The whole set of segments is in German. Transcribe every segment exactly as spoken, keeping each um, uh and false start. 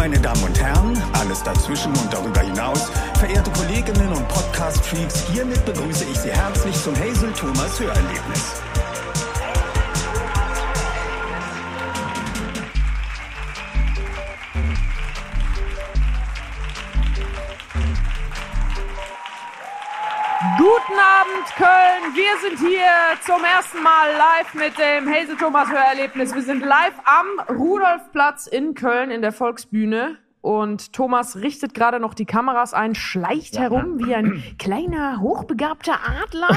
meine Damen und Herren, alles dazwischen und darüber hinaus, verehrte Kolleginnen und Podcast-Freaks, hiermit begrüße ich Sie herzlich zum Hazel Thomas Hörerlebnis. Guten Abend, Köln. Wir sind hier zum ersten Mal live mit dem Hazel Thomas Hörerlebnis. Wir sind live am Rudolfplatz in Köln in der Volksbühne. Und Thomas richtet gerade noch die Kameras ein, schleicht ja. herum wie ein kleiner, hochbegabter Adler.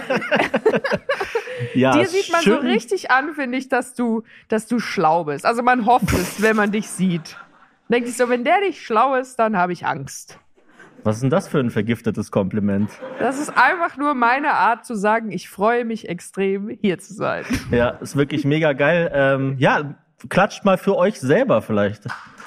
Ja, dir sieht man schön. So richtig an, finde ich, dass du, dass du schlau bist. Also man hofft es, wenn man dich sieht. Denkt sich so, wenn der nicht schlau ist, dann habe ich Angst. Was ist denn das für ein vergiftetes Kompliment? Das ist einfach nur meine Art zu sagen, ich freue mich extrem, hier zu sein. Ja, ist wirklich mega geil. Ähm, ja, klatscht mal für euch selber vielleicht.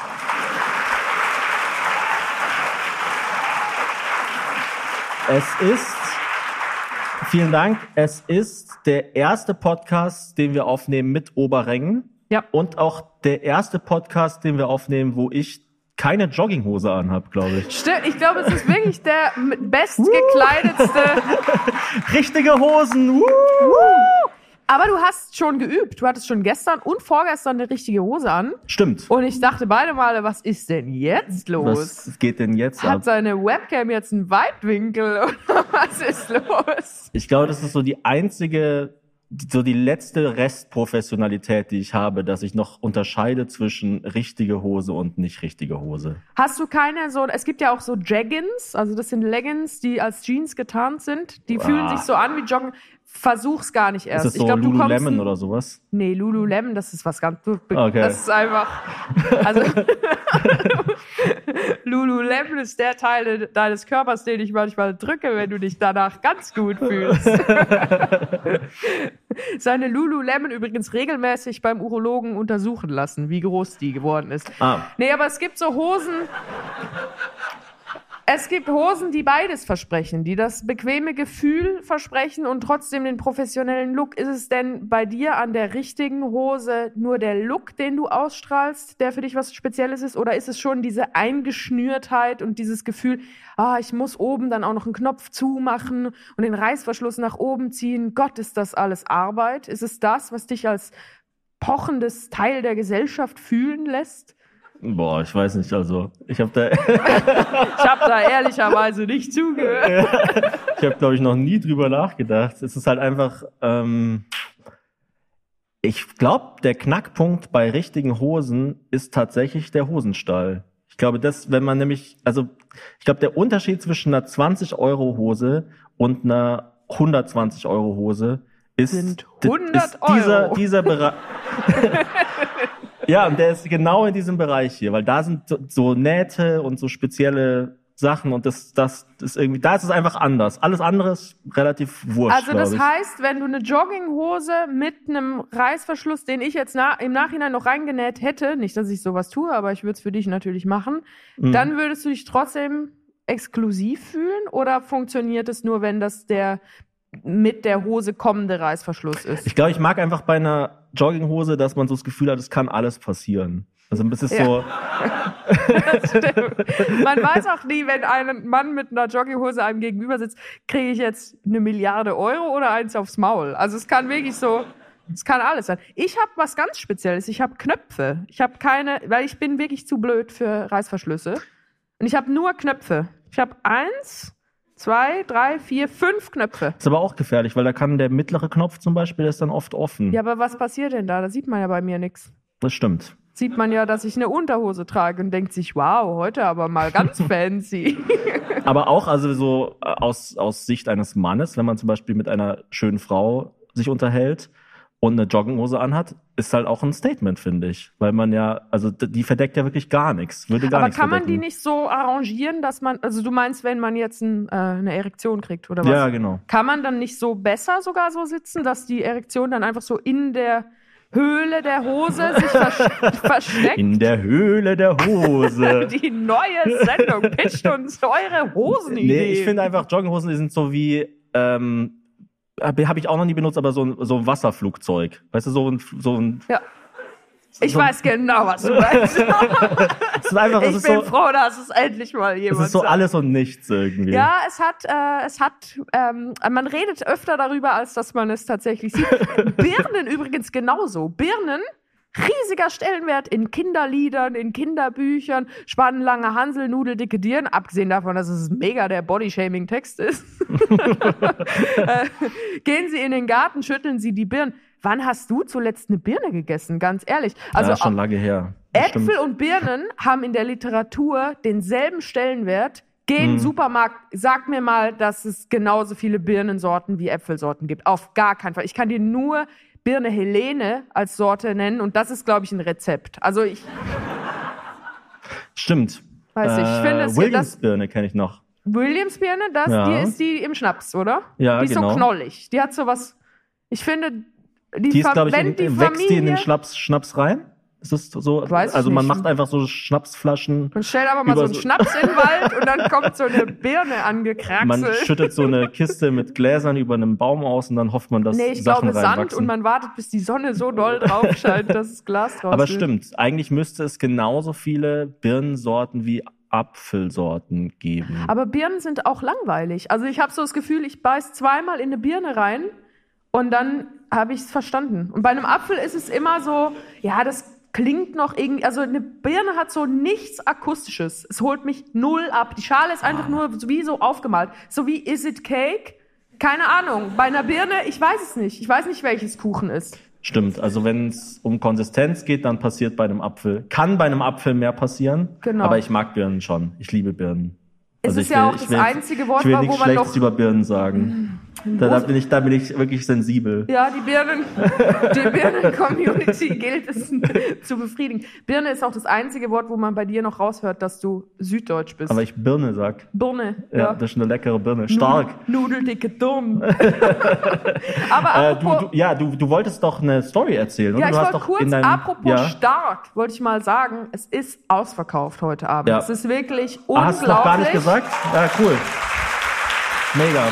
Es ist, vielen Dank, es ist der erste Podcast, den wir aufnehmen mit Oberrängen. Ja. Und auch der erste Podcast, den wir aufnehmen, wo ich keine Jogginghose anhab, glaube ich. Stimmt, ich glaube, es ist wirklich der bestgekleidetste. Richtige Hosen. Uh. Aber du hast schon geübt. Du hattest schon gestern und vorgestern eine richtige Hose an. Stimmt. Und ich dachte beide Male, was ist denn jetzt los? Was geht denn jetzt Hat ab? Hat seine Webcam jetzt einen Weitwinkel oder was ist los? Ich glaube, das ist so die einzige, so die letzte Restprofessionalität, die ich habe, dass ich noch unterscheide zwischen richtige Hose und nicht richtige Hose. Hast du keine so, es gibt ja auch so Jeggings, also das sind Leggings, die als Jeans getarnt sind. Die ah. fühlen sich so an wie Joggen. Versuch's gar nicht erst. Ist das so ich glaub, Lululemon oder sowas? Nee, Lululemon, das ist was ganz... Okay. Das ist einfach... Also Lululemon ist der Teil deines Körpers, den ich manchmal drücke, wenn du dich danach ganz gut fühlst. Seine Lululemon übrigens regelmäßig beim Urologen untersuchen lassen, wie groß die geworden ist. Ah. Nee, aber es gibt so Hosen... Es gibt Hosen, die beides versprechen, die das bequeme Gefühl versprechen und trotzdem den professionellen Look. Ist es denn bei dir an der richtigen Hose nur der Look, den du ausstrahlst, der für dich was Spezielles ist? Oder ist es schon diese Eingeschnürtheit und dieses Gefühl, ah, ich muss oben dann auch noch einen Knopf zumachen und den Reißverschluss nach oben ziehen? Gott, ist das alles Arbeit? Ist es das, was dich als pochendes Teil der Gesellschaft fühlen lässt? Boah, ich weiß nicht, also ich habe da... ich habe da ehrlicherweise nicht zugehört. Ich habe, glaube ich, noch nie drüber nachgedacht. Es ist halt einfach... Ähm, ich glaube, der Knackpunkt bei richtigen Hosen ist tatsächlich der Hosenstall. Ich glaube, das, wenn man nämlich... Also ich glaube, der Unterschied zwischen einer zwanzig Euro Hose und einer hundertzwanzig Euro Hose ist... Sind hundert ist dieser, dieser Bereich... Ja, und der ist genau in diesem Bereich hier, weil da sind so, so Nähte und so spezielle Sachen und das, das ist irgendwie, da ist es einfach anders. Alles andere ist relativ wurscht. Also das heißt, wenn du eine Jogginghose mit einem Reißverschluss, den ich jetzt na, im Nachhinein noch reingenäht hätte, nicht, dass ich sowas tue, aber ich würde es für dich natürlich machen, mhm. dann würdest du dich trotzdem exklusiv fühlen oder funktioniert es nur, wenn das der mit der Hose kommende Reißverschluss ist? Ich glaube, ich mag einfach bei einer Jogginghose, dass man so das Gefühl hat, es kann alles passieren. Also es ist ja. so... Das stimmt. Man weiß auch nie, wenn ein Mann mit einer Jogginghose einem gegenüber sitzt, kriege ich jetzt eine Milliarde Euro oder eins aufs Maul. Also es kann wirklich so... Es kann alles sein. Ich habe was ganz Spezielles. Ich habe Knöpfe. Ich habe keine... Weil ich bin wirklich zu blöd für Reißverschlüsse. Und ich habe nur Knöpfe. Ich habe eins... Zwei, drei, vier, fünf Knöpfe. Ist aber auch gefährlich, weil da kann der mittlere Knopf zum Beispiel, der ist dann oft offen. Ja, aber was passiert denn da? Da sieht man ja bei mir nichts. Das stimmt. Sieht man ja, dass ich eine Unterhose trage und denkt sich, wow, heute aber mal ganz fancy. Aber auch also so aus, aus Sicht eines Mannes, wenn man zum Beispiel mit einer schönen Frau sich unterhält und eine Jogginghose anhat, ist halt auch ein Statement, finde ich. Weil man ja, also die verdeckt ja wirklich gar nichts. Würde gar Aber nichts kann man verdecken. die nicht so arrangieren, dass man, also du meinst, wenn man jetzt ein, äh, eine Erektion kriegt oder was? Ja, genau. Kann man dann nicht so besser sogar so sitzen, dass die Erektion dann einfach so in der Höhle der Hose sich vers- versteckt? In der Höhle der Hose. Die neue Sendung pitcht uns eure Hosenidee. Nee, ich finde einfach, Jogginghosen, die sind so wie, ähm, habe ich auch noch nie benutzt, aber so ein, so ein Wasserflugzeug. Weißt du, so ein, so ein, ja. Ich so, weiß genau, was du meinst. es ist einfach, es ich ist bin so, froh, dass es endlich mal jemand es ist so sagt. alles und nichts irgendwie. Ja, es hat, äh, es hat, ähm, man redet öfter darüber, als dass man es tatsächlich sieht. Birnen übrigens genauso. Birnen, riesiger Stellenwert in Kinderliedern, in Kinderbüchern, Spannenlange Hansel, Nudeldicke Dirn, abgesehen davon, dass es mega der Bodyshaming-Text ist. äh, gehen Sie in den Garten, schütteln Sie die Birnen. Wann hast du zuletzt eine Birne gegessen? Ganz ehrlich. Also ja, schon lange her. Das Äpfel stimmt. und Birnen haben in der Literatur denselben Stellenwert. Geh in den Mhm. Supermarkt, sag mir mal, dass es genauso viele Birnensorten wie Äpfelsorten gibt. Auf gar keinen Fall. Ich kann dir nur Birne Helene als Sorte nennen und das ist, glaube ich, ein Rezept. Also ich Stimmt. weiß nicht, ich Äh, finde es Williams-Birne kenne ich noch. Williams-Birne, das, Ja. die ist die im Schnaps, oder? Ja, die ist genau. so knollig. Die hat so was, ich finde, die, Die ist, Fa- glaube ich, wenn in, die wächst die in Familie, den Schnaps, Schnaps rein? Ist das so? Weiß ich also man nicht. macht einfach so Schnapsflaschen. man stellt aber mal so über einen so- Schnaps in den Wald und dann kommt so eine Birne Man angekraxelt. schüttet so eine Kiste mit Gläsern über einem Baum aus und dann hofft man, dass Nee, ich Sachen glaube Sand reinwachsen. und man wartet, bis die Sonne so doll drauf scheint, dass das Glas draus Aber wird. stimmt, eigentlich müsste es genauso viele Birnensorten wie Apfelsorten geben. Aber Birnen sind auch langweilig. Also ich habe so das Gefühl, ich beiß zweimal in eine Birne rein und dann habe ich es verstanden. Und bei einem Apfel ist es immer so, ja, das klingt noch irgendwie, also eine Birne hat so nichts Akustisches. Es holt mich null ab. Die Schale ist einfach nur so wie so aufgemalt. So wie Is it Cake? Keine Ahnung. Bei einer Birne, ich weiß es nicht. Ich weiß nicht, welches Kuchen ist. Stimmt, also wenn es um Konsistenz geht, dann passiert bei einem Apfel, kann bei einem Apfel mehr passieren, Genau. aber ich mag Birnen schon. Ich liebe Birnen. Es Also ist ich ja will- auch ich das will- einzige Wort, Ich will wo nichts man Schlechtes noch... über Birnen sagen. Da, da, bin ich, da bin ich wirklich sensibel. Ja, die Birnen, die Birnen-Community gilt es zu befriedigen. Birne ist auch das einzige Wort, wo man bei dir noch raushört, dass du süddeutsch bist. Aber ich Birne sag. Birne, Ja, ja. das ist eine leckere Birne. Stark. Nudeldicke Dumm. Aber Äh, apropos, du, du, ja, du, du wolltest doch eine Story erzählen, oder? ja, ich du hast wollte doch kurz, in deinem, apropos ja. stark, wollte ich mal sagen, es ist ausverkauft heute Abend. Ja. Es ist wirklich Ah, unglaublich. hast du noch gar nicht gesagt? Ja, cool. Mega.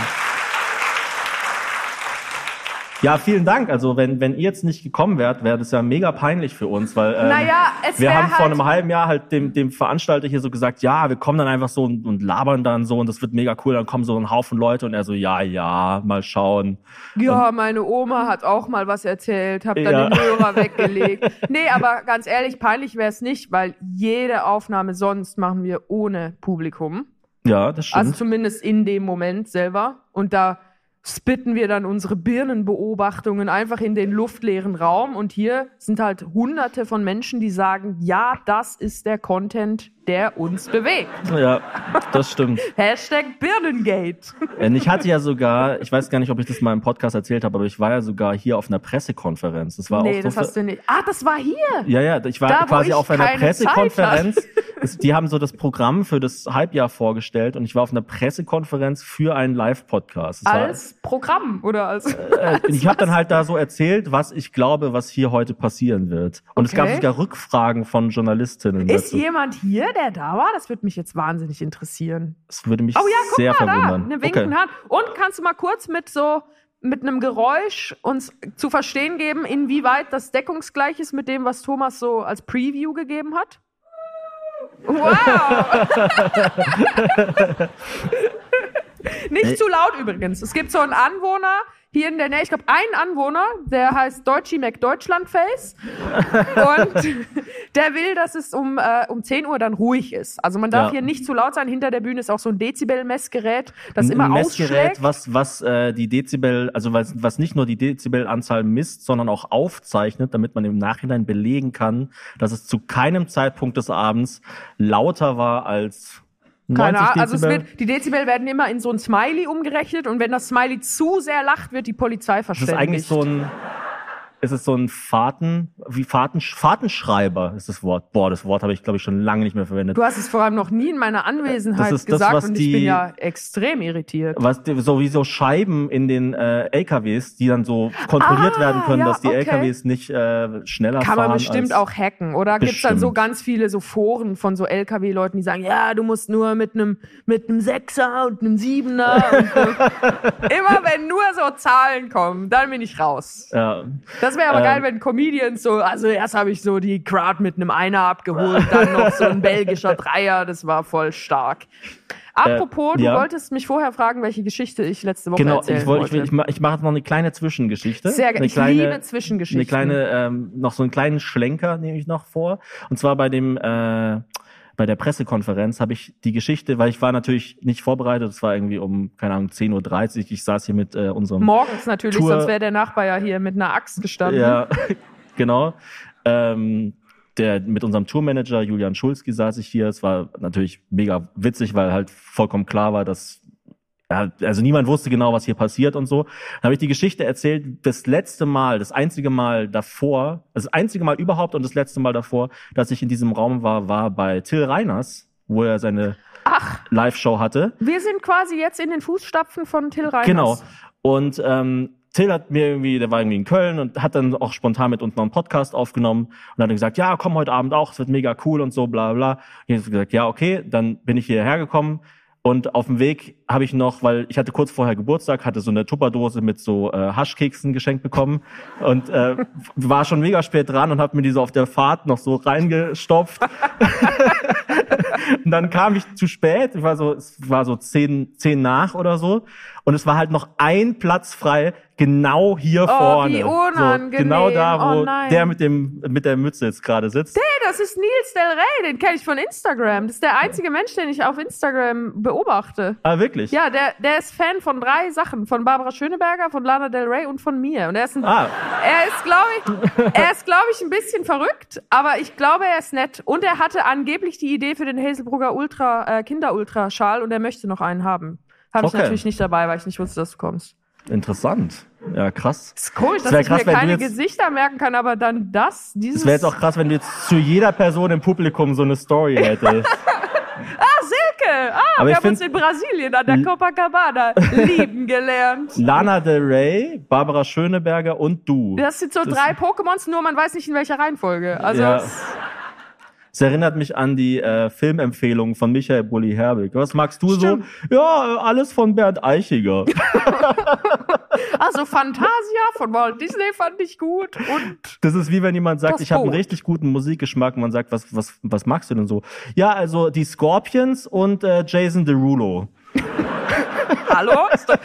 Ja, vielen Dank. Also wenn, wenn ihr jetzt nicht gekommen wärt, wäre das ja mega peinlich für uns, weil ähm, Naja, es wir wär haben vor halt- einem halben Jahr halt dem, dem Veranstalter hier so gesagt, ja, wir kommen dann einfach so und, und labern dann so und das wird mega cool. Dann kommen so ein Haufen Leute und er so, ja, ja, mal schauen. Ja, meine Oma hat auch mal was erzählt, hab dann Ja. den Hörer weggelegt. Nee, aber ganz ehrlich, peinlich wäre es nicht, weil jede Aufnahme sonst machen wir ohne Publikum. Ja, das stimmt. Also zumindest in dem Moment selber. Und da spitten wir dann unsere Birnenbeobachtungen einfach in den luftleeren Raum. Und hier sind halt hunderte von Menschen, die sagen, ja, das ist der Content, der uns bewegt. ja, das stimmt. Hashtag Birnengate. Und ich hatte ja sogar, ich weiß gar nicht, ob ich das mal im Podcast erzählt habe, aber ich war ja sogar hier auf einer Pressekonferenz. Das war Nee, auch das so hast du nicht. Ah, das war hier. Ja, ja, ich war Da, wo quasi ich auf einer keine Pressekonferenz. Es- Die haben so das Programm für das Halbjahr vorgestellt und ich war auf einer Pressekonferenz für einen Live-Podcast. Es war- Als Programm oder als... Äh, ich habe dann halt da so erzählt, was ich glaube, was hier heute passieren wird. Und es gab Okay. sogar Rückfragen von Journalistinnen. Ist dazu. jemand hier, der da war? Das würde mich jetzt wahnsinnig interessieren. Das würde mich Oh ja, guck sehr mal da, verwundern. eine winkende Hand. Und kannst du mal kurz mit so mit einem Geräusch uns zu verstehen geben, inwieweit das deckungsgleich ist mit dem, was Thomas so als Preview gegeben hat? Wow! Nicht zu laut übrigens. Es gibt so einen Anwohner hier in der Nähe, ich glaube, einen Anwohner, der heißt Deutschi McDeutschlandface. Und der will, dass es um, äh, um zehn Uhr dann ruhig ist. Also man darf Ja. hier nicht zu laut sein. Hinter der Bühne ist auch so ein Dezibel-Messgerät, das Ein- immer ein Messgerät, ausschlägt. was, was äh, die Dezibel, also was, was nicht nur die Dezibelanzahl misst, sondern auch aufzeichnet, damit man im Nachhinein belegen kann, dass es zu keinem Zeitpunkt des Abends lauter war als Keine neunzig Ahnung, also es Dezibel. wird, die Dezibel werden immer in so ein Smiley umgerechnet und wenn das Smiley zu sehr lacht, wird die Polizei Das verständigt. ist eigentlich so ein, ist es so ein Fahrten, wie Fahrten, Fahrtenschreiber ist das Wort. Boah, das Wort habe ich, glaube ich, schon lange nicht mehr verwendet. Du hast es vor allem noch nie in meiner Anwesenheit Das ist das, gesagt was und ich die- bin ja extrem irritiert. Was die- so wie so Scheiben in den äh, L K Ws, die dann so kontrolliert Ah, werden können, ja, dass die okay. L K Ws nicht äh, schneller Kann fahren. man bestimmt als, auch hacken. Oder gibt's dann so Bestimmt. ganz viele so Foren von so L K W-Leuten, die sagen, ja, du musst nur mit einem mit einem Sechser und einem Siebener. und so. Immer wenn nur so Zahlen kommen, dann bin ich raus. Ja. Das Das wäre aber Ähm. geil, wenn Comedians so, also erst habe ich so die Crowd mit einem Einer abgeholt, dann noch so ein belgischer Dreier, das war voll stark. Apropos, Äh, du ja. wolltest mich vorher fragen, welche Geschichte ich letzte Woche Genau, erzählen ich, wollte, wollte. ich, will, ich, ma- ich mache jetzt noch eine kleine Zwischengeschichte. Sehr eine gerne. Ich kleine, liebe Zwischengeschichten. Eine kleine, ähm, noch so einen kleinen Schlenker nehme ich noch vor. Und zwar bei dem, äh, bei der Pressekonferenz habe ich die Geschichte, weil ich war natürlich nicht vorbereitet, es war irgendwie um, keine Ahnung, zehn Uhr dreißig, ich saß hier mit äh, unserem... Morgens natürlich, Tour- sonst wäre der Nachbar ja hier mit einer Axt gestanden. Ja, genau. Ähm, der, mit unserem Tourmanager Julian Schulzki saß ich hier. Es war natürlich mega witzig, weil halt vollkommen klar war, dass ja, also niemand wusste genau, was hier passiert und so. Dann habe ich die Geschichte erzählt, das letzte Mal, das einzige Mal davor, also das einzige Mal überhaupt und das letzte Mal davor, dass ich in diesem Raum war, war bei Till Reiners, wo er seine Ach, Live-Show hatte. wir sind quasi jetzt in den Fußstapfen von Till Reiners. Genau. Und ähm, Till hat mir irgendwie, der war irgendwie in Köln und hat dann auch spontan mit uns noch einen Podcast aufgenommen und hat dann gesagt, ja, komm heute Abend auch, es wird mega cool und so, bla bla. Und ich habe gesagt, ja, okay, dann bin ich hierher gekommen. Und auf dem Weg habe ich noch, weil ich hatte kurz vorher Geburtstag, hatte so eine Tupperdose mit so äh, Haschkeksen geschenkt bekommen und äh, war schon mega spät dran und habe mir die so auf der Fahrt noch so reingestopft. Und dann kam ich zu spät, ich war so, es war so zehn, zehn nach oder so und es war halt noch ein Platz frei, genau hier Oh, vorne. wie unangenehm. So, genau da, wo Oh, nein. der mit dem mit der Mütze jetzt gerade sitzt. Hey, das ist Nils Del Rey, den kenne ich von Instagram. Das ist der einzige Mensch, den ich auf Instagram beobachte. Ah, wirklich? Ja, der, der ist Fan von drei Sachen. Von Barbara Schöneberger, von Lana Del Rey und von mir. Und er ist ein, Ah. er ist, glaube ich, er ist, glaube ich, ein bisschen verrückt, aber ich glaube, er ist nett. Und er hatte angeblich die Idee für den Hazelbrugger Ultra, äh, Kinder-Ultra-Schal und er möchte noch einen haben. Habe ich Okay. natürlich nicht dabei, weil ich nicht wusste, dass du kommst. Interessant. Ja, krass. Das ist komisch, dass wär ich krass, mir wenn du keine jetzt- Gesichter merken kann, aber dann das, dieses... Es wäre jetzt auch krass, wenn du jetzt zu jeder Person im Publikum so eine Story hättest. Ah, Silke! Ah, Aber wir ich haben uns find- in Brasilien an der Copacabana lieben gelernt. Lana Del Rey, Barbara Schöneberger und du. Das sind so Das- drei Pokémons, nur man weiß nicht, in welcher Reihenfolge. Also, Ja. es- Es erinnert mich an die äh, Filmempfehlung von Michael Bulli-Herbig. Was magst du Stimmt. so? Ja, äh, alles von Bernd Eichiger. also Fantasia von Walt Disney fand ich gut und Das ist wie wenn jemand sagt, Das ich habe einen Boot. richtig guten Musikgeschmack und man sagt, was, was, was magst du denn so? Ja, also die Scorpions und äh, Jason Derulo. hallo? Ist doch-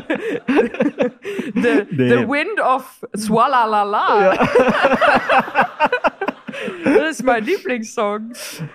the, Nee. the Wind of Swalala. Das ist mein Lieblingssong.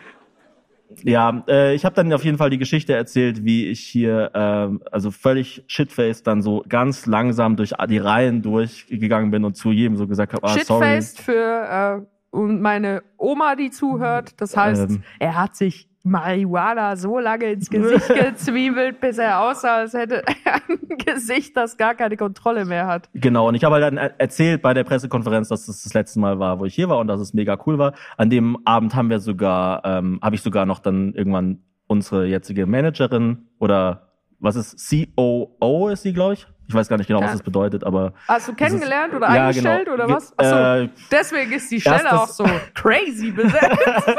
Ja, äh, ich habe dann auf jeden Fall die Geschichte erzählt, wie ich hier, ähm, also völlig shitfaced dann so ganz langsam durch die Reihen durchgegangen bin und zu jedem so gesagt habe, ah, sorry. Shitfaced für äh, und meine Oma, die zuhört. Das heißt, Ähm. er hat sich Marihuana so lange ins Gesicht gezwiebelt, bis er aussah, als hätte er ein Gesicht, das gar keine Kontrolle mehr hat. Genau, und ich habe halt dann er- erzählt bei der Pressekonferenz, dass das das letzte Mal war, wo ich hier war und dass es mega cool war. An dem Abend haben wir sogar, ähm, habe ich sogar noch dann irgendwann unsere jetzige Managerin oder was ist C O O ist sie, glaube ich. Ich weiß gar nicht genau, Ja. was das bedeutet, aber Hast du kennengelernt oder ja, eingestellt genau. oder Ge- was? Achso, äh, deswegen ist die Stelle erst auch das- so crazy besetzt.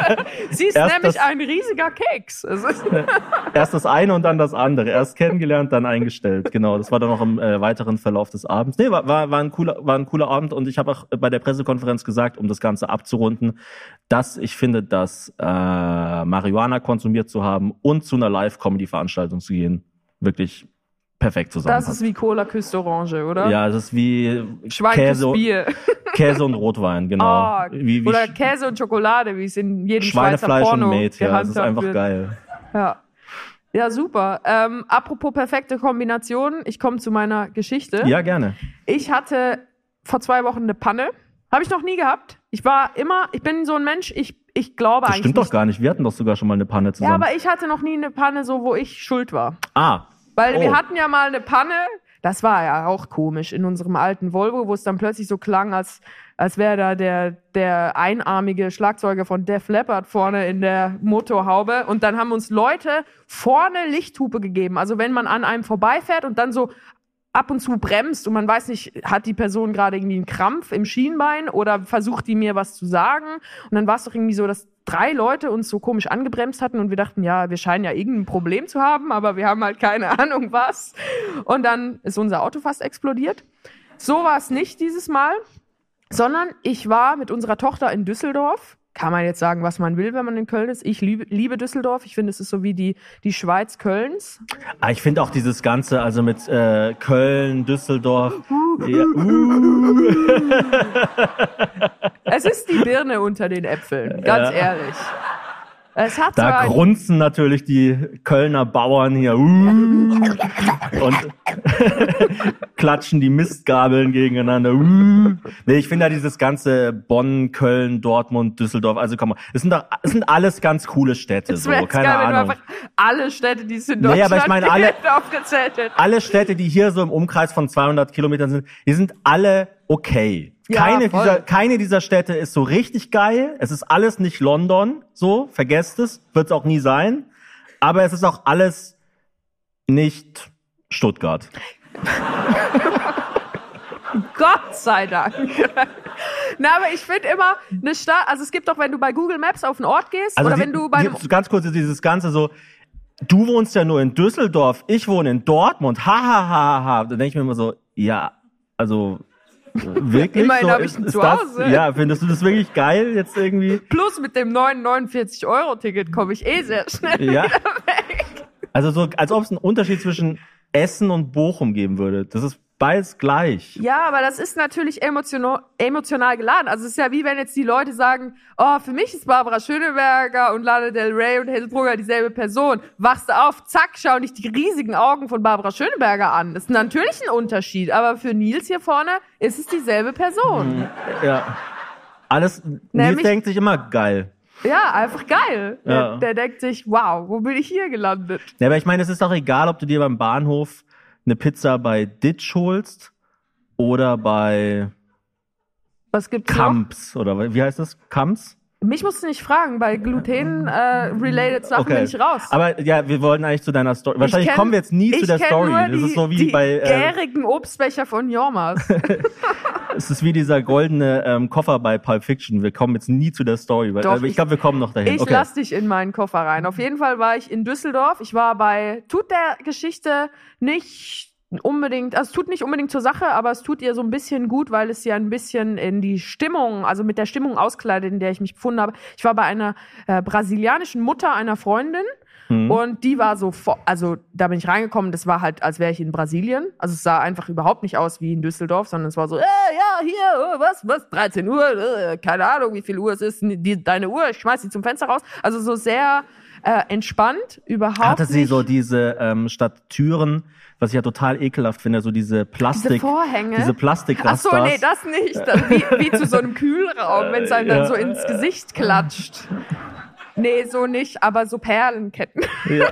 Sie ist Erst nämlich das- ein riesiger Keks. Es ist erst das eine und dann das andere. Erst kennengelernt, dann eingestellt. Genau, das war dann noch im äh, weiteren Verlauf des Abends. Nee, war, war, war, ein cooler, war ein cooler Abend und ich habe auch bei der Pressekonferenz gesagt, um das Ganze abzurunden, dass ich finde, dass äh, Marihuana konsumiert zu haben und zu einer Live-Comedy-Veranstaltung zu gehen, wirklich perfekt das zusammenpasst. ist wie Cola küsst Orange, oder? Ja, das ist wie Schwein Käse, küsst Bier. Käse und Rotwein, genau. Ah, wie, wie oder Käse und Schokolade, wie es in jedem Schweizer Schweinefleisch Porno und Met, ja, das ist gehandhabt einfach wird. geil. Ja. Ja, super. Ähm, apropos perfekte Kombination, ich komme zu meiner Geschichte. Ja, gerne. Ich hatte vor zwei Wochen eine Panne. Habe ich noch nie gehabt. Ich war immer, ich bin so ein Mensch, ich, ich glaube Das eigentlich stimmt nicht. doch gar nicht. Wir hatten doch sogar schon mal eine Panne Ja, zusammen. aber ich hatte noch nie eine Panne, so wo ich schuld war. ah, Weil Oh. wir hatten ja mal eine Panne, das war ja auch komisch, in unserem alten Volvo, wo es dann plötzlich so klang, als, als wäre da der, der einarmige Schlagzeuger von Def Leppard vorne in der Motorhaube. Und dann haben uns Leute vorne Lichthupe gegeben. Also wenn man an einem vorbeifährt und dann so ab und zu bremst und man weiß nicht, hat die Person gerade irgendwie einen Krampf im Schienbein oder versucht die mir was zu sagen? Und dann war es doch irgendwie so, dass drei Leute uns so komisch angebremst hatten und wir dachten, ja, wir scheinen ja irgendein Problem zu haben, aber wir haben halt keine Ahnung was. Und dann ist unser Auto fast explodiert. So war es nicht dieses Mal. sondern ich war mit unserer Tochter in Düsseldorf. Kann man jetzt sagen, was man will, wenn man in Köln ist. Ich liebe, liebe Düsseldorf. Ich finde, es ist so wie die, die Schweiz Kölns. Ah, ich finde auch dieses Ganze, also mit äh, Köln, Düsseldorf. Uh. Ja, uh. Es ist die Birne unter den Äpfeln, ganz ja. ehrlich. Es hat da grunzen natürlich die Kölner Bauern hier uh, und klatschen die Mistgabeln gegeneinander. Uh. Nee, ich finde ja dieses ganze Bonn, Köln, Dortmund, Düsseldorf, also komm mal, es sind doch, es sind alles ganz coole Städte, so, keine geil, Ahnung. Wenn du einfach alle Städte, die es in Deutschland nee, aber ich meine, alle, aufgezählt hätten. Alle Städte, die hier so im Umkreis von zweihundert Kilometern sind, die sind alle okay. Ja, keine, voll. dieser, keine dieser Städte ist so richtig geil. Es ist alles nicht London, so, vergesst es, wird es auch nie sein. Aber es ist auch alles nicht Stuttgart. Gott sei Dank. Na, aber ich finde immer, eine Stadt, also es gibt doch, wenn du bei Google Maps auf einen Ort gehst, also oder die, wenn du bei... Die, ganz kurz, dieses Ganze so, du wohnst ja nur in Düsseldorf, ich wohne in Dortmund, ha, ha, ha, ha. Da denke ich mir immer so, ja, also... Wirklich? Immerhin so, habe ich ein ist Zuhause. Das, ja, findest du das wirklich geil jetzt irgendwie? Plus mit dem neuen neunundvierzig Euro Ticket komme ich eh sehr schnell ja. wieder weg. Also so, als ob es einen Unterschied zwischen Essen und Bochum geben würde. Das ist beides gleich. Ja, aber das ist natürlich emotional, emotional geladen. Also es ist ja wie wenn jetzt die Leute sagen, oh, für mich ist Barbara Schöneberger und Lana Del Rey und Hazel Brugger dieselbe Person. Wachst du auf, zack, schau dich die riesigen Augen von Barbara Schöneberger an. Das ist natürlich ein Unterschied, aber für Nils hier vorne ist es dieselbe Person. Ja. Alles, Nämlich, Nils denkt sich immer geil. Ja, einfach geil. Ja. Der, der denkt sich, wow, wo bin ich hier gelandet? Ja, aber ich meine, es ist doch egal, ob du dir beim Bahnhof eine Pizza bei Ditch holst oder bei Was gibt's Kamps, oder wie heißt das? Kamps? Mich musst du nicht fragen, bei Gluten-related äh, Sachen okay. bin ich raus. Aber ja, wir wollten eigentlich zu deiner Story. Wahrscheinlich kenn, kommen wir jetzt nie zu der Story. Nur das die, ist so wie die bei äh, gärigen Obstbecher von Jormas. Es ist wie dieser goldene ähm, Koffer bei Pulp Fiction. Wir kommen jetzt nie zu der Story. Weil, Doch, ich ich glaube, wir kommen noch dahin. Ich okay. lass dich in meinen Koffer rein. Auf jeden Fall war ich in Düsseldorf. Ich war bei, tut der Geschichte nicht unbedingt, also es tut nicht unbedingt zur Sache, aber es tut ihr so ein bisschen gut, weil es ja ein bisschen in die Stimmung, also mit der Stimmung auskleidet, in der ich mich befunden habe. Ich war bei einer äh, brasilianischen Mutter einer Freundin mhm. und die war so, also da bin ich reingekommen, das war halt, als wäre ich in Brasilien. Also es sah einfach überhaupt nicht aus wie in Düsseldorf, sondern es war so, äh, ja, hier, was, was, dreizehn Uhr, äh, keine Ahnung, wie viel Uhr es ist, die, deine Uhr, ich schmeiß sie zum Fenster raus. Also so sehr äh, entspannt, überhaupt Hatte sie nicht. so diese, ähm, statt Türen, was ich ja total ekelhaft finde, so diese Plastik, diese Vorhänge, diese Plastikrastas. Ach so, nee, das nicht. Das, wie, wie zu so einem Kühlraum, wenn es einem dann so ins Gesicht klatscht. Nee, so nicht, aber so Perlenketten. Ja.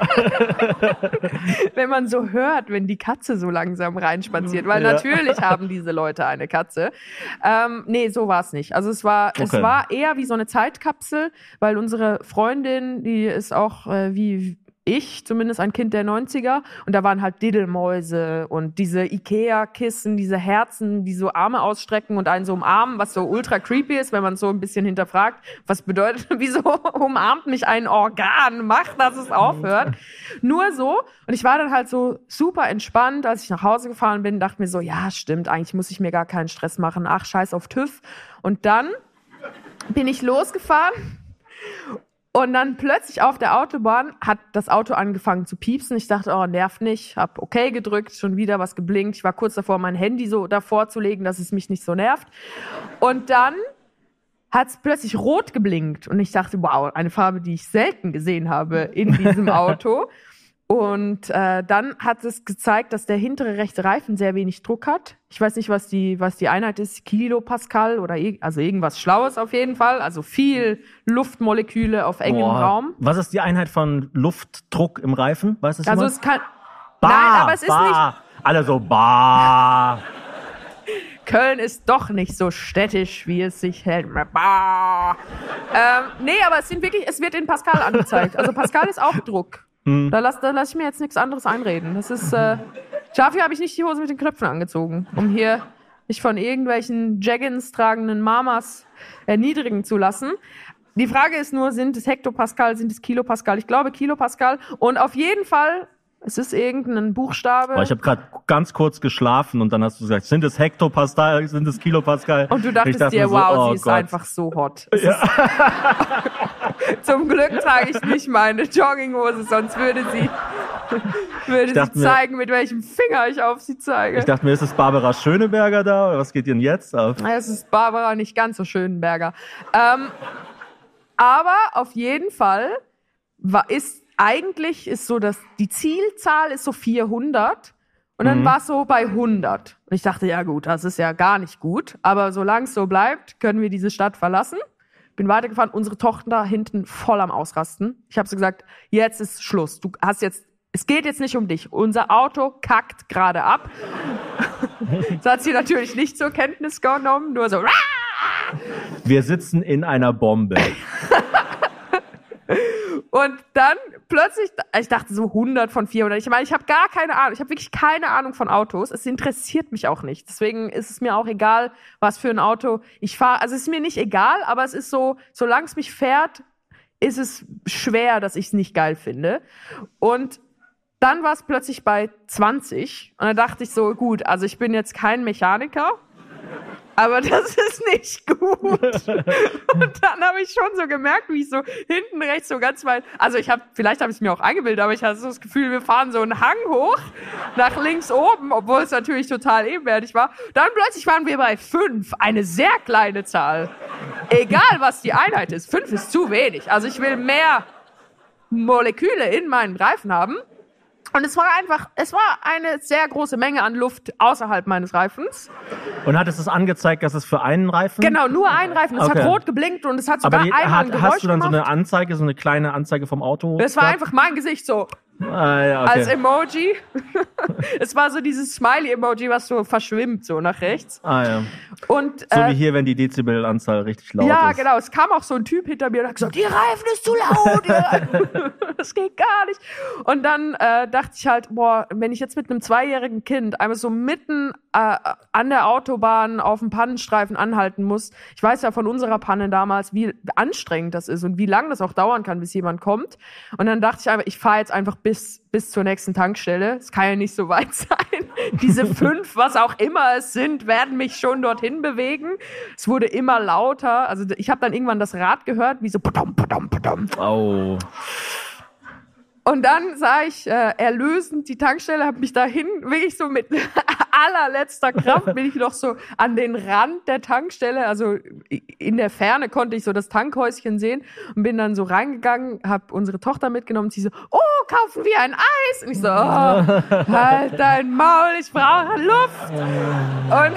Wenn man so hört, wenn die Katze so langsam reinspaziert, weil ja. natürlich haben diese Leute eine Katze. Ähm, nee, so war es nicht. Also es war, okay. es war eher wie so eine Zeitkapsel, weil unsere Freundin, die ist auch äh, wie ich, zumindest ein Kind der neunziger, und da waren halt Diddelmäuse und diese Ikea-Kissen, diese Herzen, die so Arme ausstrecken und einen so umarmen, was so ultra creepy ist, wenn man so ein bisschen hinterfragt, was bedeutet, wieso umarmt mich ein Organ, macht, dass es aufhört. Nur so, und ich war dann halt so super entspannt, als ich nach Hause gefahren bin, dachte mir so, ja, stimmt, eigentlich muss ich mir gar keinen Stress machen, ach, scheiß auf TÜV. Und dann bin ich losgefahren. Und dann plötzlich auf der Autobahn hat das Auto angefangen zu piepsen. Ich dachte, oh, nervt nicht. Hab okay gedrückt, schon wieder was geblinkt. Ich war kurz davor, mein Handy so davor zu legen, dass es mich nicht so nervt. Und dann hat es plötzlich rot geblinkt. Und ich dachte, wow, eine Farbe, die ich selten gesehen habe in diesem Auto. Und äh, dann hat es gezeigt, dass der hintere rechte Reifen sehr wenig Druck hat. Ich weiß nicht, was die was die Einheit ist, Kilopascal oder also irgendwas Schlaues auf jeden Fall. Also viel Luftmoleküle auf engem Boah. Raum. Was ist die Einheit von Luftdruck im Reifen? Weißt du das? Also es kann. Bah, nein, aber es bah. ist nicht. Alle so bah. Köln ist doch nicht so städtisch, wie es sich hält. Bah. Ähm, nee, aber es sind wirklich, es wird in Pascal angezeigt. Also Pascal ist auch Druck. Da lasse da lass ich mir jetzt nichts anderes einreden. Das ist, äh, dafür habe ich nicht die Hose mit den Knöpfen angezogen, um hier nicht von irgendwelchen Jaggins tragenden Mamas erniedrigen zu lassen. Die Frage ist nur, sind es Hektopascal, sind es Kilopascal? Ich glaube Kilopascal. Und auf jeden Fall Es ist irgendein Buchstabe. Aber ich habe gerade ganz kurz geschlafen und dann hast du gesagt, sind es Hektopascal, sind es Kilopascal? Und du dachtest dachte dir, so, wow, oh sie ist Gott. einfach so hot. Ja. Zum Glück trage ich nicht meine Jogginghose, sonst würde sie, würde sie mir- zeigen, mit welchem Finger ich auf sie zeige. Ich dachte mir, ist es Barbara Schöneberger da oder was geht denn jetzt ab? Es ist Barbara, nicht ganz so Schönenberger. Ähm, aber auf jeden Fall war, ist eigentlich ist so, dass die Zielzahl ist so vierhundert und dann Mhm. war es so bei hundert. Und ich dachte, ja gut, das ist ja gar nicht gut, aber solange es so bleibt, können wir diese Stadt verlassen. Bin weitergefahren, unsere Tochter da hinten voll am Ausrasten. Ich habe so gesagt, jetzt ist Schluss. Du hast jetzt, es geht jetzt nicht um dich. Unser Auto kackt gerade ab. Das hat sie natürlich nicht zur Kenntnis genommen, nur so. Wir sitzen in einer Bombe. Und dann plötzlich, ich dachte so hundert von vierhundert. Ich meine, ich habe gar keine Ahnung. Ich habe wirklich keine Ahnung von Autos. Es interessiert mich auch nicht. Deswegen ist es mir auch egal, was für ein Auto ich fahre. Also es ist mir nicht egal, aber es ist so, solange es mich fährt, ist es schwer, dass ich es nicht geil finde. Und dann war es plötzlich bei zwanzig. Und dann dachte ich so, gut, also ich bin jetzt kein Mechaniker. Aber das ist nicht gut. Und dann habe ich schon so gemerkt, wie ich so hinten rechts so ganz weit, also ich habe, vielleicht habe ich es mir auch eingebildet, aber ich hatte so das Gefühl, wir fahren so einen Hang hoch nach links oben, obwohl es natürlich total ebenwertig war. Dann plötzlich waren wir bei fünf, eine sehr kleine Zahl. Egal, was die Einheit ist, fünf ist zu wenig. Also ich will mehr Moleküle in meinen Reifen haben. Und es war einfach, es war eine sehr große Menge an Luft außerhalb meines Reifens. Und hat es das angezeigt, dass es für einen Reifen? Genau, nur ein Reifen. Es Okay. hat rot geblinkt und es hat sogar Aber die, einmal ein hat, Geräusch hast du dann gemacht. so eine Anzeige, so eine kleine Anzeige vom Auto? Das war gehabt? einfach mein Gesicht so Ah, ja, okay. als Emoji. Es war so dieses Smiley-Emoji, was so verschwimmt so nach rechts. ah, ja. Und So äh, wie hier, wenn die Dezibelanzahl richtig laut ja, ist. genau. Es kam auch so ein Typ hinter mir und hat gesagt, die Reifen ist zu laut. Ja. Das geht gar nicht. Und dann äh, dachte ich halt, boah, wenn ich jetzt mit einem zweijährigen Kind einmal so mitten äh, an der Autobahn auf dem Pannenstreifen anhalten muss. Ich weiß ja von unserer Panne damals, wie anstrengend das ist und wie lange das auch dauern kann, bis jemand kommt. Und dann dachte ich einfach, ich fahre jetzt einfach bis, bis zur nächsten Tankstelle. Es kann ja nicht so weit sein. Diese fünf, was auch immer es sind, werden mich schon dorthin bewegen. Es wurde immer lauter. Also ich habe dann irgendwann das Rad gehört, wie so padam, padam, padam. Oh. Und dann sah ich äh, erlösend die Tankstelle, habe mich dahin, wirklich so mit allerletzter Kraft bin ich noch so an den Rand der Tankstelle, also in der Ferne konnte ich so das Tankhäuschen sehen und bin dann so reingegangen, habe unsere Tochter mitgenommen und sie so, oh, kaufen wir ein Eis? Und ich so, oh, halt dein Maul, ich brauche Luft. Und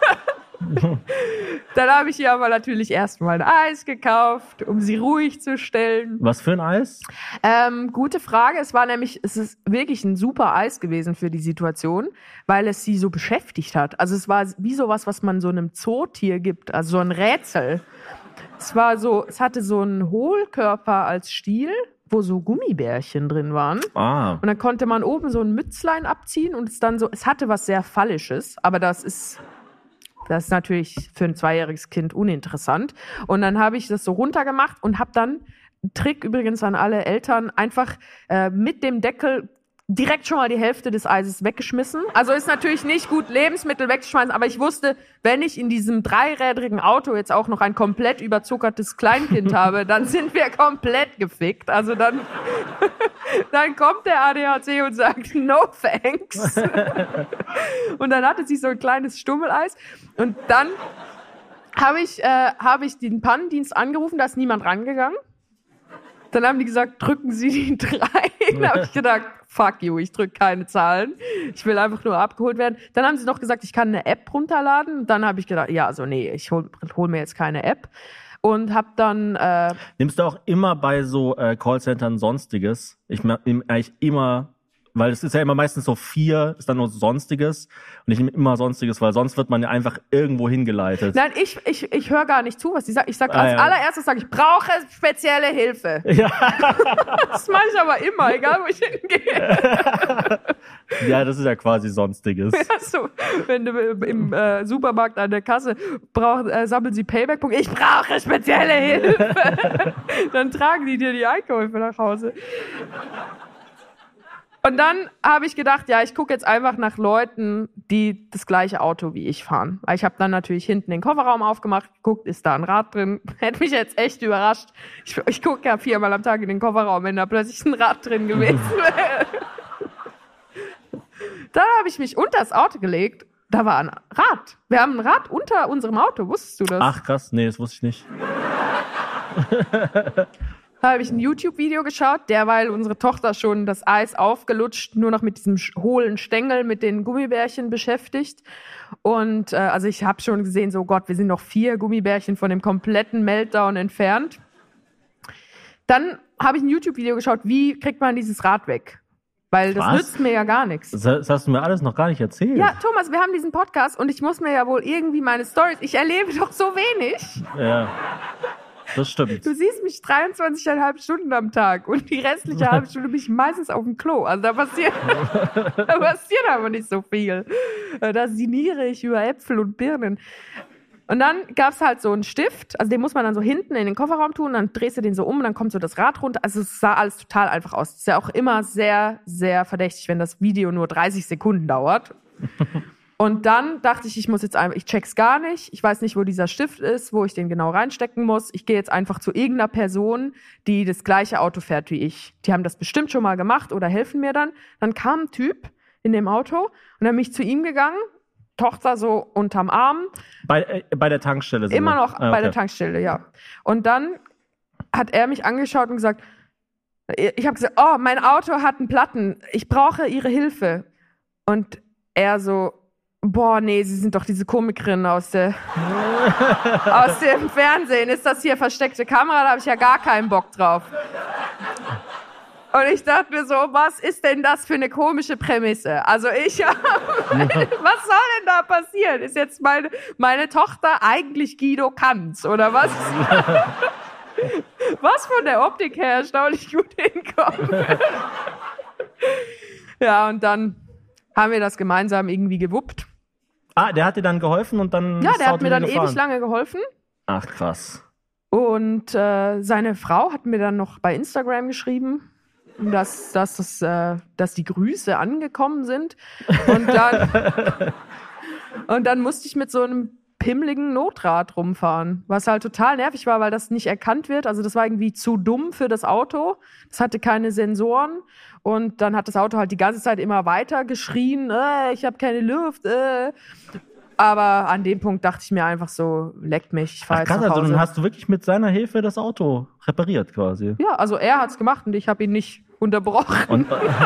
dann habe ich ihr aber natürlich erstmal ein Eis gekauft, um sie ruhig zu stellen. Was für ein Eis? Ähm, gute Frage. Es war nämlich, es ist wirklich ein super Eis gewesen für die Situation, weil es sie so beschäftigt hat. Also es war wie sowas, was man so einem Zootier gibt, also so ein Rätsel. Es war so, es hatte so einen Hohlkörper als Stiel, wo so Gummibärchen drin waren. Ah. Und dann konnte man oben so ein Mützlein abziehen und es dann so, es hatte was sehr Phallisches, aber das ist, das ist natürlich für ein zweijähriges Kind uninteressant. Und dann habe ich das so runtergemacht und habe dann, Trick übrigens an alle Eltern, einfach äh, mit dem Deckel direkt schon mal die Hälfte des Eises weggeschmissen. Also ist natürlich nicht gut, Lebensmittel wegzuschmeißen, aber ich wusste, wenn ich in diesem dreirädrigen Auto jetzt auch noch ein komplett überzuckertes Kleinkind habe, dann sind wir komplett gefickt. Also dann, dann kommt der A D A C und sagt, no thanks. Und dann hatte sie so ein kleines Stummeleis und dann habe ich, äh, habe ich den Pannendienst angerufen, da ist niemand rangegangen. Dann haben die gesagt, drücken Sie die drei. Dann habe ich gedacht, fuck you, ich drücke keine Zahlen. Ich will einfach nur abgeholt werden. Dann haben sie noch gesagt, ich kann eine App runterladen. Dann habe ich gedacht, ja, also nee, ich hol, hol mir jetzt keine App. Und habe dann... Äh, Nimmst du auch immer bei so äh, Callcentern Sonstiges? Ich nehme eigentlich immer... Weil es ist ja immer meistens so vier, ist dann nur Sonstiges. Und ich nehme immer Sonstiges, weil sonst wird man ja einfach irgendwo hingeleitet. Nein, ich, ich, ich höre gar nicht zu, was die sagen. Ich sag Ah, als ja. allererstes, sage ich, brauche spezielle Hilfe. Ja. Das mache ich aber immer, egal wo ich hingehe. Ja, das ist ja quasi Sonstiges. Ja, so, wenn du im äh, Supermarkt an der Kasse brauch, äh, sammeln sie Payback-Punkte. Ich brauche spezielle Hilfe. Dann tragen die dir die Einkäufe nach Hause. Und dann habe ich gedacht, ja, ich gucke jetzt einfach nach Leuten, die das gleiche Auto wie ich fahren. Weil ich habe dann natürlich hinten den Kofferraum aufgemacht, geguckt, ist da ein Rad drin. Hätte mich jetzt echt überrascht. Ich, ich gucke ja viermal am Tag in den Kofferraum, wenn da plötzlich ein Rad drin gewesen wäre. Dann habe ich mich unter das Auto gelegt. Da war ein Rad. Wir haben ein Rad unter unserem Auto. Wusstest du das? Ach krass, nee, das wusste ich nicht. Da habe ich ein YouTube-Video geschaut, derweil unsere Tochter schon das Eis aufgelutscht, nur noch mit diesem hohlen Stängel mit den Gummibärchen beschäftigt. Und äh, also ich habe schon gesehen, so Gott, wir sind noch vier Gummibärchen von dem kompletten Meltdown entfernt. Dann habe ich ein YouTube-Video geschaut, wie kriegt man dieses Rad weg? Weil das Was? nützt mir ja gar nichts. Das hast du mir alles noch gar nicht erzählt. Ja, Thomas, wir haben diesen Podcast und ich muss mir ja wohl irgendwie meine Storys, ich erlebe doch so wenig. Ja, das stimmt. Du siehst mich dreiundzwanzig Komma fünf Stunden am Tag und die restliche halbe Stunde bin ich meistens auf dem Klo. Also da passiert, da passiert aber nicht so viel. Da sinniere ich über Äpfel und Birnen. Und dann gab's halt so einen Stift, also den muss man dann so hinten in den Kofferraum tun, dann drehst du den so um und dann kommt so das Rad runter. Also es sah alles total einfach aus. Es ist ja auch immer sehr, sehr verdächtig, wenn das Video nur dreißig Sekunden dauert. Und dann dachte ich, ich muss jetzt einfach, ich check's gar nicht. Ich weiß nicht, wo dieser Stift ist, wo ich den genau reinstecken muss. Ich gehe jetzt einfach zu irgendeiner Person, die das gleiche Auto fährt wie ich. Die haben das bestimmt schon mal gemacht oder helfen mir dann. Dann kam ein Typ in dem Auto und dann bin ich zu ihm gegangen, Tochter so unterm Arm. Bei, äh, bei der Tankstelle? Immer noch ah, okay. bei der Tankstelle, ja. Und dann hat er mich angeschaut und gesagt, ich habe gesagt, oh, mein Auto hat einen Platten, ich brauche Ihre Hilfe. Und er so, boah, nee, Sie sind doch diese Komikerin aus, der, aus dem Fernsehen. Ist das hier versteckte Kamera? Da habe ich ja gar keinen Bock drauf. Und ich dachte mir so, was ist denn das für eine komische Prämisse? Also ich, was soll denn da passieren? Ist jetzt meine, meine Tochter eigentlich Guido Kanz oder was? Was von der Optik her erstaunlich gut hinkommt. Ja, und dann haben wir das gemeinsam irgendwie gewuppt. Ah, der hat dir dann geholfen und dann Ja, ist der das hat Auto mir dann gefahren. ewig lange geholfen. Ach, krass. Und äh, seine Frau hat mir dann noch bei Instagram geschrieben, dass, dass, das, äh, dass die Grüße angekommen sind. Und dann, und dann musste ich mit so einem pimmligen Notrad rumfahren, was halt total nervig war, weil das nicht erkannt wird. Also das war irgendwie zu dumm für das Auto. Das hatte keine Sensoren. Und dann hat das Auto halt die ganze Zeit immer weiter geschrien, äh, ich habe keine Luft. Äh. Aber an dem Punkt dachte ich mir einfach so, leckt mich, ich fahr Ach, jetzt krass, nach Hause. also dann hast du wirklich mit seiner Hilfe das Auto repariert quasi. Ja, also er hat's gemacht und ich habe ihn nicht unterbrochen. Und,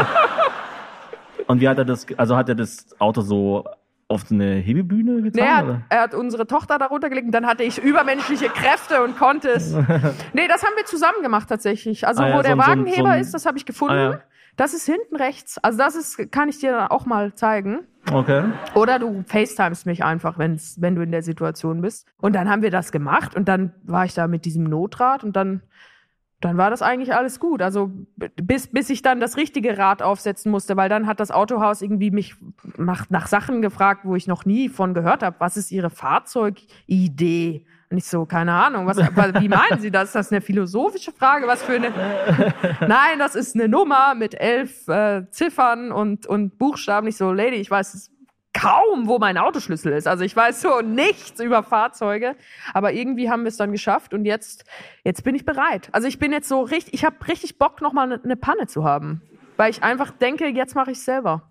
und wie hat er das, also hat er das Auto so auf so eine Hebebühne getan? Nee, er, hat, oder? er hat unsere Tochter darunter gelegt und dann hatte ich übermenschliche Kräfte und konnte es. Nee, das haben wir zusammen gemacht tatsächlich. Also Ah ja, wo der so ein- so ein- Wagenheber so ein- ist, das habe ich gefunden. Ah ja. Das ist hinten rechts. Also das ist, kann ich dir dann auch mal zeigen. Okay. Oder du facetimest mich einfach, wenn's, wenn du in der Situation bist. Und dann haben wir das gemacht und dann war ich da mit diesem Notrad und dann, dann war das eigentlich alles gut. Also bis, bis ich dann das richtige Rad aufsetzen musste, weil dann hat das Autohaus irgendwie mich nach, nach Sachen gefragt, wo ich noch nie von gehört habe. Was ist Ihre Fahrzeugidee? Und ich so, keine Ahnung, was, wie meinen Sie das? Ist das eine philosophische Frage? Was für eine... Nein, das ist eine Nummer mit elf äh, Ziffern und, und Buchstaben. Ich so, Lady, ich weiß kaum, wo mein Autoschlüssel ist. Also ich weiß so nichts über Fahrzeuge. Aber irgendwie haben wir es dann geschafft und jetzt, jetzt bin ich bereit. Also ich bin jetzt so richtig, ich habe richtig Bock, nochmal eine, eine Panne zu haben. Weil ich einfach denke, jetzt mache ich es selber.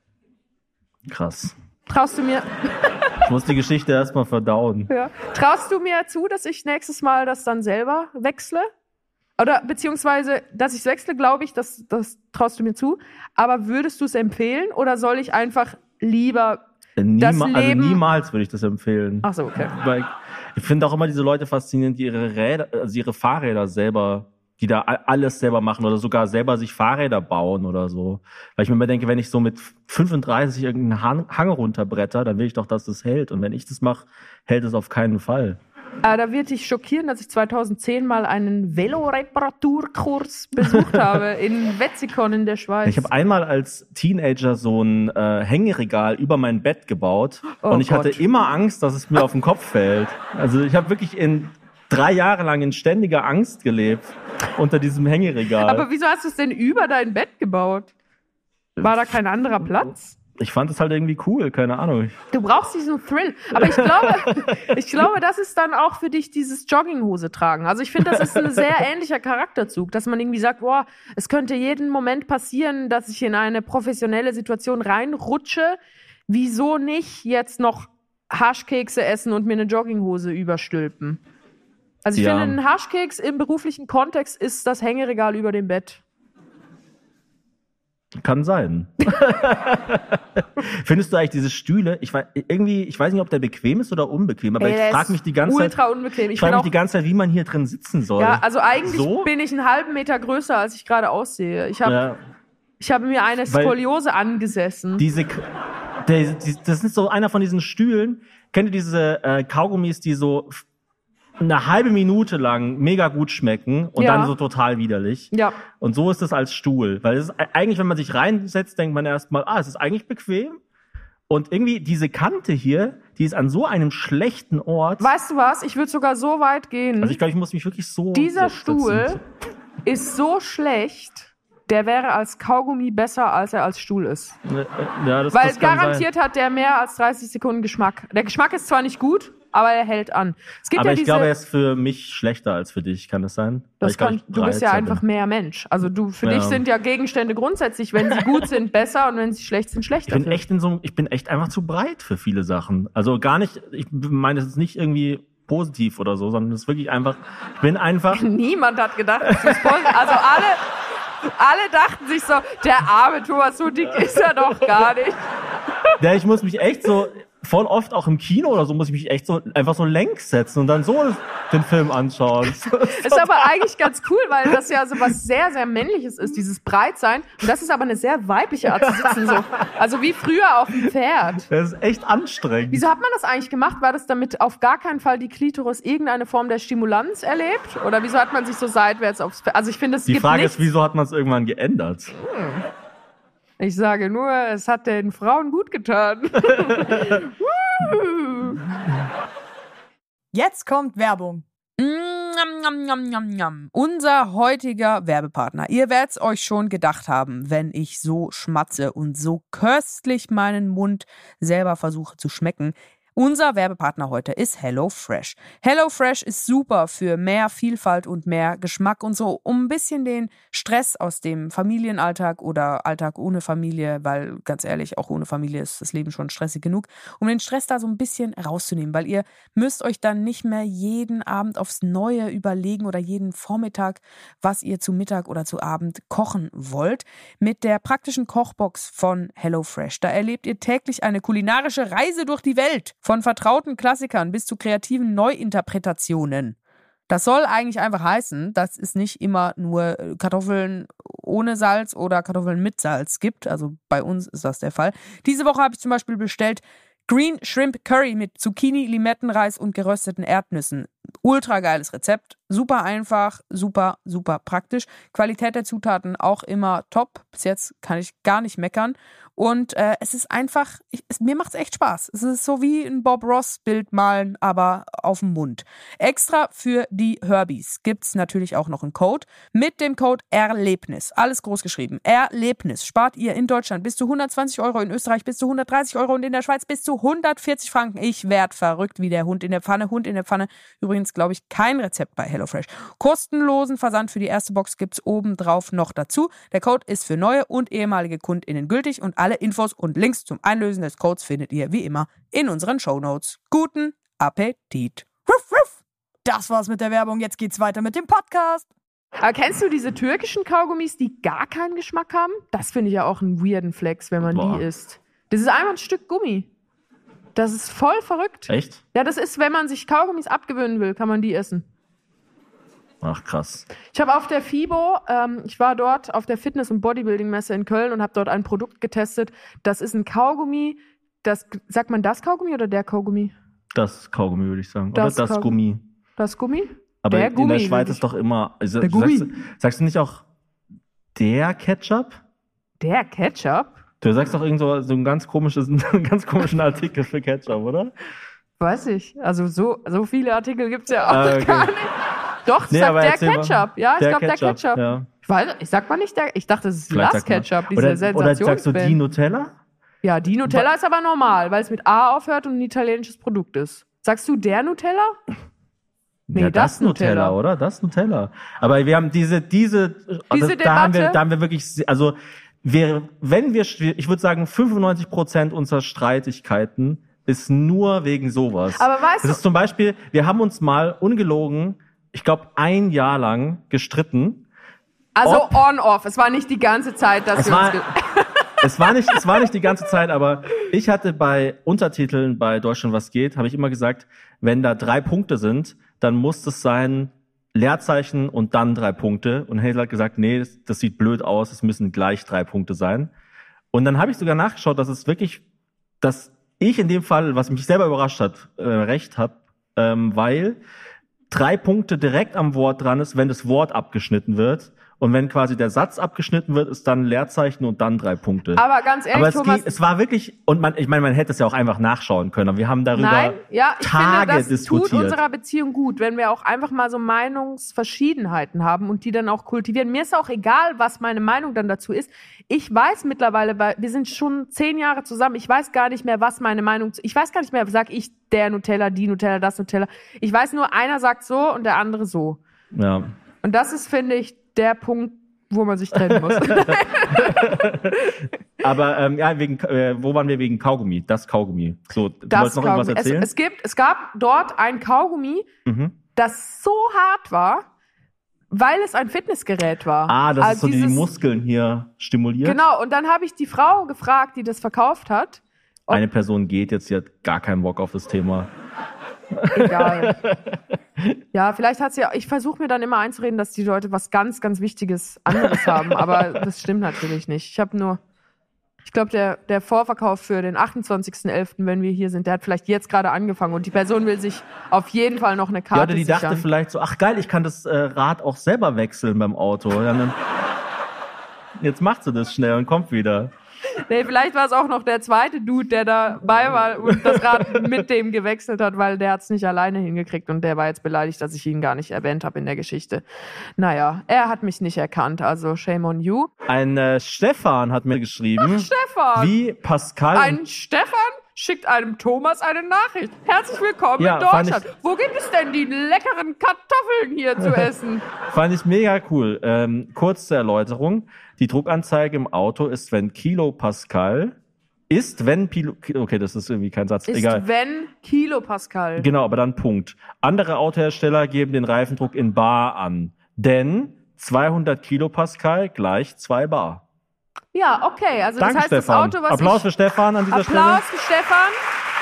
Krass. Traust du mir... Ich muss die Geschichte erstmal verdauen. Ja. Traust du mir zu, dass ich nächstes Mal das dann selber wechsle? Oder beziehungsweise, dass ich es wechsle, glaube ich, das, das traust du mir zu. Aber würdest du es empfehlen oder soll ich einfach lieber Niema, das also Leben... niemals würde ich das empfehlen. Ach so, okay. Weil ich finde auch immer diese Leute faszinierend, die ihre Räder, also ihre Fahrräder selber, die da alles selber machen oder sogar selber sich Fahrräder bauen oder so. Weil ich mir immer denke, wenn ich so mit fünfunddreißig irgendeinen Hang, Hang runterbretter, dann will ich doch, dass das hält. Und wenn ich das mache, hält es auf keinen Fall. Äh, da wird dich schockieren, dass ich zweitauszehn mal einen Veloreparaturkurs besucht habe in Wetzikon in der Schweiz. Ich habe einmal als Teenager so ein äh, Hängeregal über mein Bett gebaut Oh und ich Gott. hatte immer Angst, dass es mir auf den Kopf fällt. Also ich habe wirklich in drei Jahre lang in ständiger Angst gelebt unter diesem Hängeregal. Aber wieso hast du es denn über dein Bett gebaut? War da kein anderer Platz? Ich fand es halt irgendwie cool, keine Ahnung. Du brauchst diesen Thrill. Aber ich glaube, ich glaube, das ist dann auch für dich dieses Jogginghose tragen. Also ich finde, das ist ein sehr ähnlicher Charakterzug, dass man irgendwie sagt, boah, es könnte jeden Moment passieren, dass ich in eine professionelle Situation reinrutsche. Wieso nicht jetzt noch Haschkekse essen und mir eine Jogginghose überstülpen? Also ich Ja. finde, ein Haschkeks im beruflichen Kontext ist das Hängeregal über dem Bett. Kann sein. Findest du eigentlich diese Stühle, ich weiß, irgendwie, ich weiß nicht, ob der bequem ist oder unbequem, aber Ey, ich der frage ist mich die ganze Zeit, ultra unbequem. Ich ich frage bin mich auch, die ganze Zeit, wie man hier drin sitzen soll. ja, also eigentlich So? bin ich einen halben Meter größer, als ich gerade aussehe. Ich habe Ja, ich habe mir eine Weil- Skoliose angesessen. diese, der, die, das ist so einer von diesen Stühlen. Kennt ihr diese äh, Kaugummis, die so f- eine halbe Minute lang mega gut schmecken und Ja. dann so total widerlich? Ja. Und so ist es als Stuhl. Weil es ist eigentlich, wenn man sich reinsetzt, denkt man erstmal, ah, es ist eigentlich bequem. Und irgendwie diese Kante hier, die ist an so einem schlechten Ort. Weißt du was? Ich würde sogar so weit gehen. Also ich glaube, ich muss mich wirklich so Dieser setzen. Stuhl ist so schlecht, der wäre als Kaugummi besser, als er als Stuhl ist. Ja, das, Weil das kann garantiert hat der mehr als dreißig Sekunden Geschmack. Der Geschmack ist zwar nicht gut, aber er hält an. Es gibt Aber ja ich diese, glaube, er ist für mich schlechter als für dich, kann das sein? Weil das ich glaub, kann, ich du bist ja breiter einfach bin. mehr Mensch. Also du, für Ja. dich sind ja Gegenstände grundsätzlich, wenn sie gut sind, besser und wenn sie schlecht sind, Ich schlechter. bin echt in so, ich bin echt einfach zu breit für viele Sachen. Also gar nicht, ich meine, es ist nicht irgendwie positiv oder so, sondern es ist wirklich einfach, ich bin einfach, Niemand hat gedacht, das ist voll, also alle, alle dachten sich so, der arme Thomas, so dick ist er doch gar nicht. ja, ich muss mich echt so, voll oft auch im Kino oder so, muss ich mich echt so, einfach so längs setzen und dann so den Film anschauen. Ist aber eigentlich ganz cool, weil das ja so was sehr, sehr Männliches ist, dieses Breitsein. Und das ist aber eine sehr weibliche Art zu sitzen, so. Also wie früher auf dem Pferd. Das ist echt anstrengend. Wieso hat man das eigentlich gemacht? War das, damit auf gar keinen Fall die Klitoris irgendeine Form der Stimulanz erlebt? Oder wieso hat man sich so seitwärts aufs Pferd? Also ich finde, es Die gibt Frage nichts. ist, wieso hat man es irgendwann geändert? Ich sage nur, es hat den Frauen gut getan. Jetzt kommt Werbung. Njam, njam, njam, njam, njam. Unser heutiger Werbepartner. Ihr werdet es euch schon gedacht haben, wenn ich so schmatze und so köstlich meinen Mund selber versuche zu schmecken. Unser Werbepartner heute ist HelloFresh. HelloFresh ist super für mehr Vielfalt und mehr Geschmack und so, um ein bisschen den Stress aus dem Familienalltag oder Alltag ohne Familie, weil ganz ehrlich, auch ohne Familie ist das Leben schon stressig genug, um den Stress da so ein bisschen rauszunehmen, weil ihr müsst euch dann nicht mehr jeden Abend aufs Neue überlegen oder jeden Vormittag, was ihr zu Mittag oder zu Abend kochen wollt. Mit der praktischen Kochbox von HelloFresh, da erlebt ihr täglich eine kulinarische Reise durch die Welt. Von vertrauten Klassikern bis zu kreativen Neuinterpretationen. Das soll eigentlich einfach heißen, dass es nicht immer nur Kartoffeln ohne Salz oder Kartoffeln mit Salz gibt. Also bei uns ist das der Fall. Diese Woche habe ich zum Beispiel bestellt Green Shrimp Curry mit Zucchini, Limettenreis und gerösteten Erdnüssen. Ultra geiles Rezept. Super einfach, super, super praktisch. Qualität der Zutaten auch immer top. Bis jetzt kann ich gar nicht meckern. Und äh, es ist einfach, ich, es, mir macht es echt Spaß. Es ist so wie ein Bob Ross-Bild malen, aber auf dem Mund. Extra für die Herbies gibt es natürlich auch noch einen Code. Mit dem Code ERLEBNIS, alles groß geschrieben, ERLEBNIS, spart ihr in Deutschland bis zu hundertzwanzig Euro, in Österreich bis zu hundertdreißig Euro und in der Schweiz bis zu hundertvierzig Franken. Ich werd verrückt wie der Hund in der Pfanne. Hund in der Pfanne. Übrigens, glaube ich, kein Rezept bei HelloFresh. Kostenlosen Versand für die erste Box gibt's obendrauf noch dazu. Der Code ist für neue und ehemalige KundInnen gültig und alle Infos und Links zum Einlösen des Codes findet ihr wie immer in unseren Shownotes. Guten Appetit! Ruff, ruff. Das war's mit der Werbung. Jetzt geht's weiter mit dem Podcast. Aber kennst du diese türkischen Kaugummis, die gar keinen Geschmack haben? Das finde ich ja auch einen weirden Flex, wenn man Boah. die isst. Das ist einfach ein Stück Gummi. Das ist voll verrückt. Echt? Ja, das ist, wenn man sich Kaugummis abgewöhnen will, kann man die essen. Ach, krass. Ich habe auf der FIBO, ähm, ich war dort auf der Fitness- und Bodybuilding-Messe in Köln und habe dort ein Produkt getestet. Das ist ein Kaugummi. Das, sagt man das Kaugummi oder der Kaugummi? Das Kaugummi, würde ich sagen. Das Oder das Kaugummi. Gummi. Das Gummi? Aber Der in Gummi, der Schweiz wirklich. ist doch immer. Also, Der sagst, Gummi. du- sagst du nicht auch der Ketchup? Der Ketchup? Du sagst doch irgend so, so ein ganz komisches, einen ganz komischen Artikel für Ketchup, oder? Weiß ich. Also so, so viele Artikel gibt's ja auch Ah, okay. gar nicht. Doch, Nee, sagt aber der erzähl mal. Ketchup. Ja, ich Der glaube der Ketchup, Ketchup. ja. Weil, ich sag mal nicht, der, ich dachte, das ist Vielleicht Last sagt man- Ketchup, diese Oder, oder Sensation. sagst du die Nutella? Ja, die Nutella ist aber normal, weil es mit A aufhört und ein italienisches Produkt ist. Sagst du der Nutella? Nee, ja, das, das Nutella, Nutella, oder? Das Nutella. Aber wir haben diese, diese, also Diese da haben wir, Debatte? da haben wir wirklich, also wir, wenn wir, ich würde sagen, fünfundneunzig Prozent unserer Streitigkeiten ist nur wegen sowas. Aber weißt das du- ist zum Beispiel, wir haben uns mal ungelogen, ich glaube, ein Jahr lang gestritten. Also Ob- on-off. Es war nicht die ganze Zeit, dass Es wir war, uns... ge- es war nicht, es war nicht die ganze Zeit, aber ich hatte bei Untertiteln bei Deutschland was geht, habe ich immer gesagt, wenn da drei Punkte sind, dann muss es sein Leerzeichen und dann drei Punkte. Und Hazel hat gesagt, nee, das, das sieht blöd aus, es müssen gleich drei Punkte sein. Und dann habe ich sogar nachgeschaut, dass es wirklich, dass ich in dem Fall, was mich selber überrascht hat, äh, recht habe, ähm, weil drei Punkte direkt am Wort dran ist, wenn das Wort abgeschnitten wird. Und wenn quasi der Satz abgeschnitten wird, ist dann ein Leerzeichen und dann drei Punkte. Aber ganz ehrlich, Aber es, Thomas... geht, es war wirklich, und man, ich meine, man hätte es ja auch einfach nachschauen können, aber wir haben darüber Nein, ja, ich Tage finde, das diskutiert. tut unserer Beziehung gut, wenn wir auch einfach mal so Meinungsverschiedenheiten haben und die dann auch kultivieren. Mir ist auch egal, was meine Meinung dann dazu ist. Ich weiß mittlerweile, weil wir sind schon zehn Jahre zusammen, ich weiß gar nicht mehr, was meine Meinung zu... Ich weiß gar nicht mehr, sag ich der Nutella, die Nutella, das Nutella. Ich weiß nur, einer sagt so und der andere so. Ja. Und das ist, finde ich, der Punkt, wo man sich trennen muss. Aber ähm, ja, wegen, äh, wo waren wir wegen Kaugummi? Das Kaugummi. So, du Das wolltest noch irgendwas Kaugummi. erzählen? Es, es, gibt, es gab dort ein Kaugummi, mhm. das so hart war, weil es ein Fitnessgerät war. Ah, das Also ist so, die die dieses- Muskeln hier stimuliert. Genau, und dann habe ich die Frau gefragt, die das verkauft hat. ob- Eine Person geht jetzt, sie hat gar keinen Bock auf das Thema. Egal. Ja, vielleicht hat sie ja, ich versuche mir dann immer einzureden, dass die Leute was ganz, ganz Wichtiges anderes haben, aber das stimmt natürlich nicht. Ich habe nur, ich glaube, der, der Vorverkauf für den achtundzwanzigsten elften, wenn wir hier sind, der hat vielleicht jetzt gerade angefangen und die Person will sich auf jeden Fall noch eine Karte Ja, oder die sichern. dachte vielleicht so, ach geil, ich kann das äh, Rad auch selber wechseln beim Auto. Ja, dann, jetzt macht sie das schnell und kommt wieder. Nee, vielleicht war es auch noch der zweite Dude, der dabei war und das Rad mit dem gewechselt hat, weil der hat es nicht alleine hingekriegt und der war jetzt beleidigt, dass ich ihn gar nicht erwähnt habe in der Geschichte. Naja, er hat mich nicht erkannt, also shame on you. Ein äh, Stefan hat mir geschrieben, Stefan! wie Pascal... Ein Stefan schickt einem Thomas eine Nachricht. Herzlich willkommen Ja, in fand Deutschland. Wo gibt es denn die leckeren Kartoffeln hier zu essen? Fand ich mega cool. Ähm, kurz zur Erläuterung. Die Druckanzeige im Auto ist, wenn Kilopascal ist, wenn Pilo, okay, das ist irgendwie kein Satz, Ist egal. wenn Kilopascal. Genau, aber dann Punkt. Andere Autohersteller geben den Reifendruck in Bar an, denn zweihundert Kilopascal gleich zwei Bar. Ja, okay. Also Danke, das heißt, Stefan. das Auto, was Applaus ich... für Stefan an dieser Stelle. Applaus für Stefan.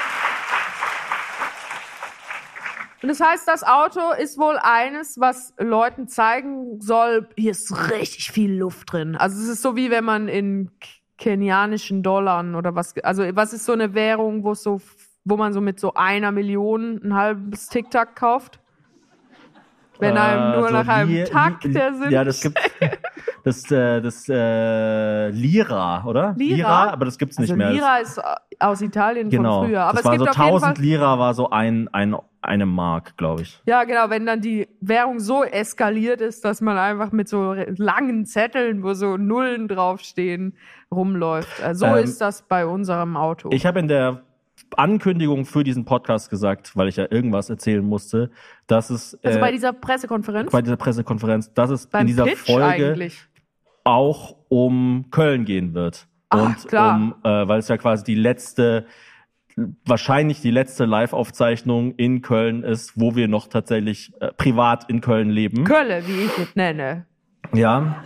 Und das heißt, das Auto ist wohl eines, was Leuten zeigen soll, hier ist richtig viel Luft drin. Also es ist so, wie wenn man in k- kenianischen Dollar oder was, also was ist so eine Währung, wo es so, wo man so mit so einer Million ein halbes Tic-Tac kauft? Wenn einem nur Äh, so nach einem Li- Takt Li- der Sinn. Ja, das gibt das äh, das äh, Lira, oder? Lira? aber das gibt's nicht Also mehr. Lira ist aus Italien Genau. von früher. Aber das es waren gibt so auf jeden Fall tausend Lira war so ein, ein eine Mark, glaube ich. Ja, genau, wenn dann die Währung so eskaliert ist, dass man einfach mit so langen Zetteln, wo so Nullen draufstehen, rumläuft. Also so Ähm, ist das bei unserem Auto. Ich habe in der Ankündigung für diesen Podcast gesagt, weil ich ja irgendwas erzählen musste, dass es also äh, bei dieser Pressekonferenz? bei dieser Pressekonferenz, dass es Beim in dieser Pitch Folge eigentlich. auch um Köln gehen wird. Ach, und klar. um, äh, weil es ja quasi die letzte, wahrscheinlich die letzte Live-Aufzeichnung in Köln ist, wo wir noch tatsächlich äh, privat in Köln leben. Kölle, wie ich es nenne. Ja.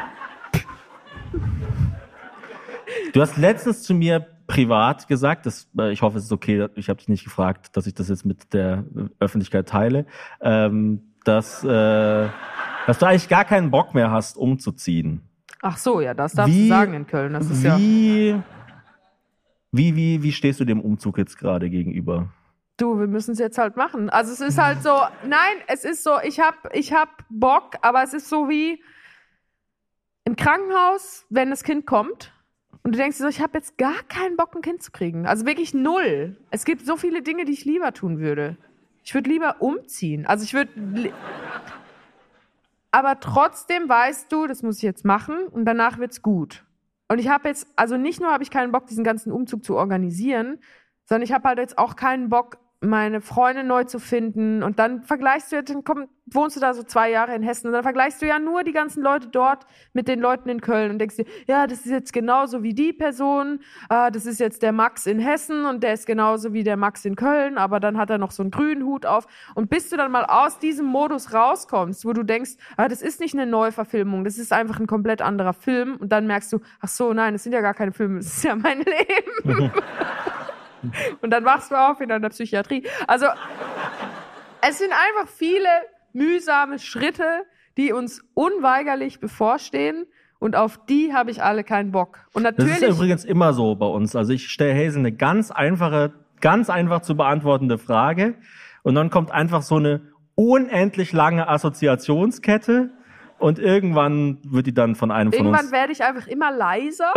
Du hast letztens zu mir privat gesagt, das, äh, ich hoffe, es ist okay, ich habe dich nicht gefragt, dass ich das jetzt mit der Öffentlichkeit teile, ähm, dass, äh, dass du eigentlich gar keinen Bock mehr hast, umzuziehen. Ach so, ja, das darfst Wie- du sagen in Köln. Das ist ja. Wie, wie, wie, wie stehst du dem Umzug jetzt gerade gegenüber? Du, wir müssen es jetzt halt machen. Also es ist halt so, nein, es ist so, ich hab, ich hab Bock, aber es ist so wie im Krankenhaus, wenn das Kind kommt und du denkst dir so, ich habe jetzt gar keinen Bock, ein Kind zu kriegen. Also wirklich null. Es gibt so viele Dinge, die ich lieber tun würde. Ich würde lieber umziehen. Also ich würde... Li- aber trotzdem weißt du, das muss ich jetzt machen und danach wird's gut. Und ich habe jetzt, also nicht nur habe ich keinen Bock, diesen ganzen Umzug zu organisieren, sondern ich habe halt jetzt auch keinen Bock, meine Freunde neu zu finden. Und dann vergleichst du jetzt, dann komm, wohnst du da so zwei Jahre in Hessen und dann vergleichst du ja nur die ganzen Leute dort mit den Leuten in Köln und denkst dir, ja, das ist jetzt genauso wie die Person, äh, das ist jetzt der Max in Hessen und der ist genauso wie der Max in Köln, aber dann hat er noch so einen grünen Hut auf. Und bis du dann mal aus diesem Modus rauskommst, wo du denkst, ah, das ist nicht eine Neuverfilmung, das ist einfach ein komplett anderer Film und dann merkst du, ach so, nein, das sind ja gar keine Filme, das ist ja mein Leben. Und dann wachst du auf in einer Psychiatrie. Also, es sind einfach viele mühsame Schritte, die uns unweigerlich bevorstehen. Und auf die habe ich alle keinen Bock. Und natürlich. Das ist übrigens immer so bei uns. Also ich stelle Hazel eine ganz einfache, ganz einfach zu beantwortende Frage. Und dann kommt einfach so eine unendlich lange Assoziationskette. Und irgendwann wird die dann von einem irgendwann von uns... Irgendwann werde ich einfach immer leiser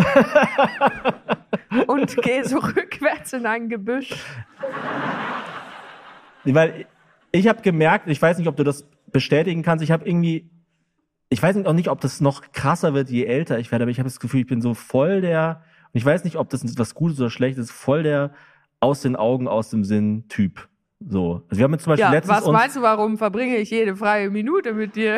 und gehe so rückwärts in ein Gebüsch. Weil ich habe gemerkt, ich weiß nicht, ob du das bestätigen kannst, ich habe irgendwie... Ich weiß auch nicht, ob das noch krasser wird, je älter ich werde, aber ich habe das Gefühl, ich bin so voll der... Und ich weiß nicht, ob das was Gutes oder Schlechtes ist, voll der aus den Augen, aus dem Sinn Typ. So. Also wir haben jetzt zum Beispiel ja, letztens was meinst du, warum verbringe ich jede freie Minute mit dir?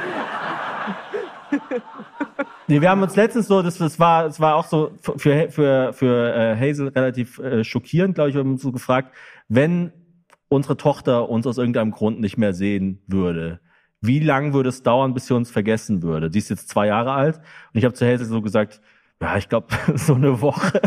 Nee, wir haben uns letztens so, das, das war, das war auch so für für für äh, Hazel relativ äh, schockierend, glaube ich, wir haben uns so gefragt, wenn unsere Tochter uns aus irgendeinem Grund nicht mehr sehen würde, wie lang würde es dauern, bis sie uns vergessen würde? Die ist jetzt zwei Jahre alt und ich habe zu Hazel so gesagt, ja, ich glaube so eine Woche.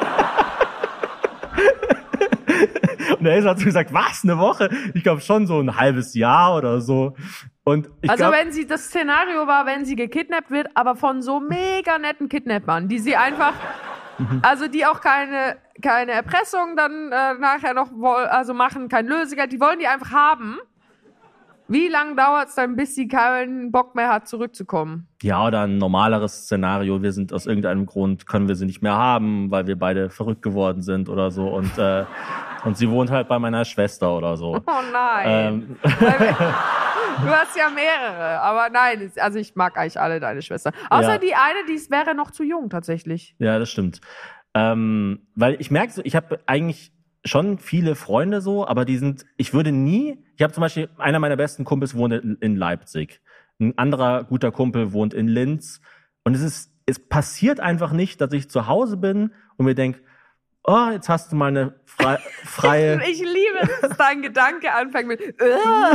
Und der Hazel hat so gesagt, was, eine Woche? Ich glaube schon so ein halbes Jahr oder so. Und ich also glaub, wenn sie, das Szenario war, wenn sie gekidnappt wird, aber von so mega netten Kidnappern, die sie einfach, also die auch keine keine Erpressung dann äh, nachher noch woll, also machen, kein Lösegeld, die wollen die einfach haben. Wie lange dauert es dann, bis sie keinen Bock mehr hat, zurückzukommen? Ja, oder ein normaleres Szenario. Wir sind aus irgendeinem Grund, können wir sie nicht mehr haben, weil wir beide verrückt geworden sind oder so. Und äh, und sie wohnt halt bei meiner Schwester oder so. Oh nein. Ähm. Du hast ja mehrere, aber nein, also ich mag eigentlich alle deine Schwestern. Außer ja. die eine, die wäre noch zu jung tatsächlich. Ja, das stimmt. Ähm, weil ich merke so, ich habe eigentlich schon viele Freunde so, aber die sind, ich würde nie, ich habe zum Beispiel, einer meiner besten Kumpels wohnt in, in Leipzig. Ein anderer guter Kumpel wohnt in Linz. Und es ist, es passiert einfach nicht, dass ich zu Hause bin und mir denke, oh, jetzt hast du mal eine frei, freie... Ich liebe es, dass dein Gedanke anfängt mit Selbst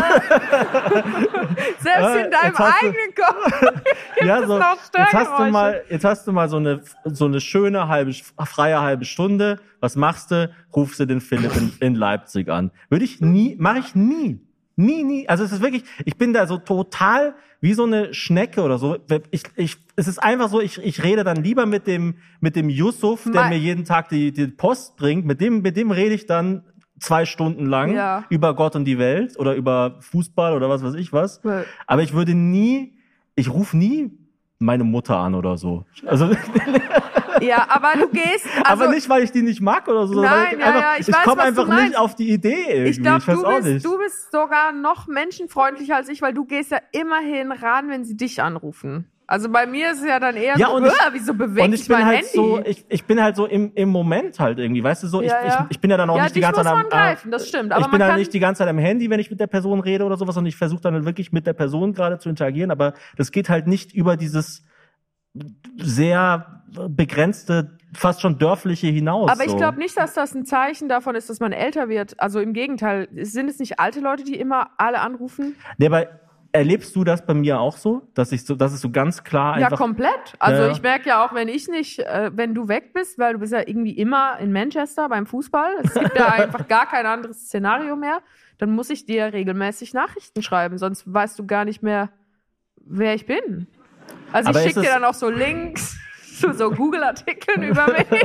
in deinem eigenen Kopf gibt ja, es so, noch jetzt hast du Störgeräusche. mal, jetzt hast du mal so eine, so eine schöne halbe, freie halbe Stunde. Was machst du? Rufst du den Philipp in, in Leipzig an. Würde ich nie, mache ich nie. Nie, nie. Also es ist wirklich, ich bin da so total wie so eine Schnecke oder so. Ich, ich, es ist einfach so, ich, ich rede dann lieber mit dem, mit dem Yusuf, der Mal. mir jeden Tag die, die Post bringt. Mit dem, mit dem rede ich dann zwei Stunden lang Ja. über Gott und die Welt oder über Fußball oder was weiß ich was. Ja. Aber ich würde nie, ich rufe nie meine Mutter an oder so. Also Ja, aber du gehst... Also, aber nicht, weil ich die nicht mag oder so. Nein, sondern ja, einfach, ja, ich ich weiß, komme was du einfach meinst. nicht auf die Idee irgendwie. ich glaube, weiß du, auch bist, nicht. du bist sogar noch menschenfreundlicher als ich, weil du gehst ja immerhin ran, wenn sie dich anrufen. Also bei mir ist es ja dann eher Ja, so, und ich- "Uah, wieso bewegt Und ich sich bin mein halt Handy?" so, ich, ich bin halt so im, im Moment halt irgendwie, weißt du so, Ja, ich, ja. ich, ich bin ja dann auch Ja, nicht die dich ganze muss Zeit man am, greifen, das stimmt, aber ich man bin halt kann- nicht die ganze Zeit am Handy, wenn ich mit der Person rede oder sowas und ich versuche dann halt wirklich mit der Person gerade zu interagieren, aber das geht halt nicht über dieses sehr begrenzte, fast schon dörfliche hinaus. Aber ich so. glaube nicht, dass das ein Zeichen davon ist, dass man älter wird. Also im Gegenteil, sind es nicht alte Leute, die immer alle anrufen? Nee, aber erlebst du das bei mir auch so, dass ich so, dass es so ganz klar Ja, einfach komplett. Also Ja. ich merke ja auch, wenn ich nicht, äh, wenn du weg bist, weil du bist ja irgendwie immer in Manchester beim Fußball, es gibt ja einfach gar kein anderes Szenario mehr, dann muss ich dir regelmäßig Nachrichten schreiben, sonst weißt du gar nicht mehr, wer ich bin. Also Aber ich ist schicke dir es- dann auch so Links zu so Google-Artikeln über mich.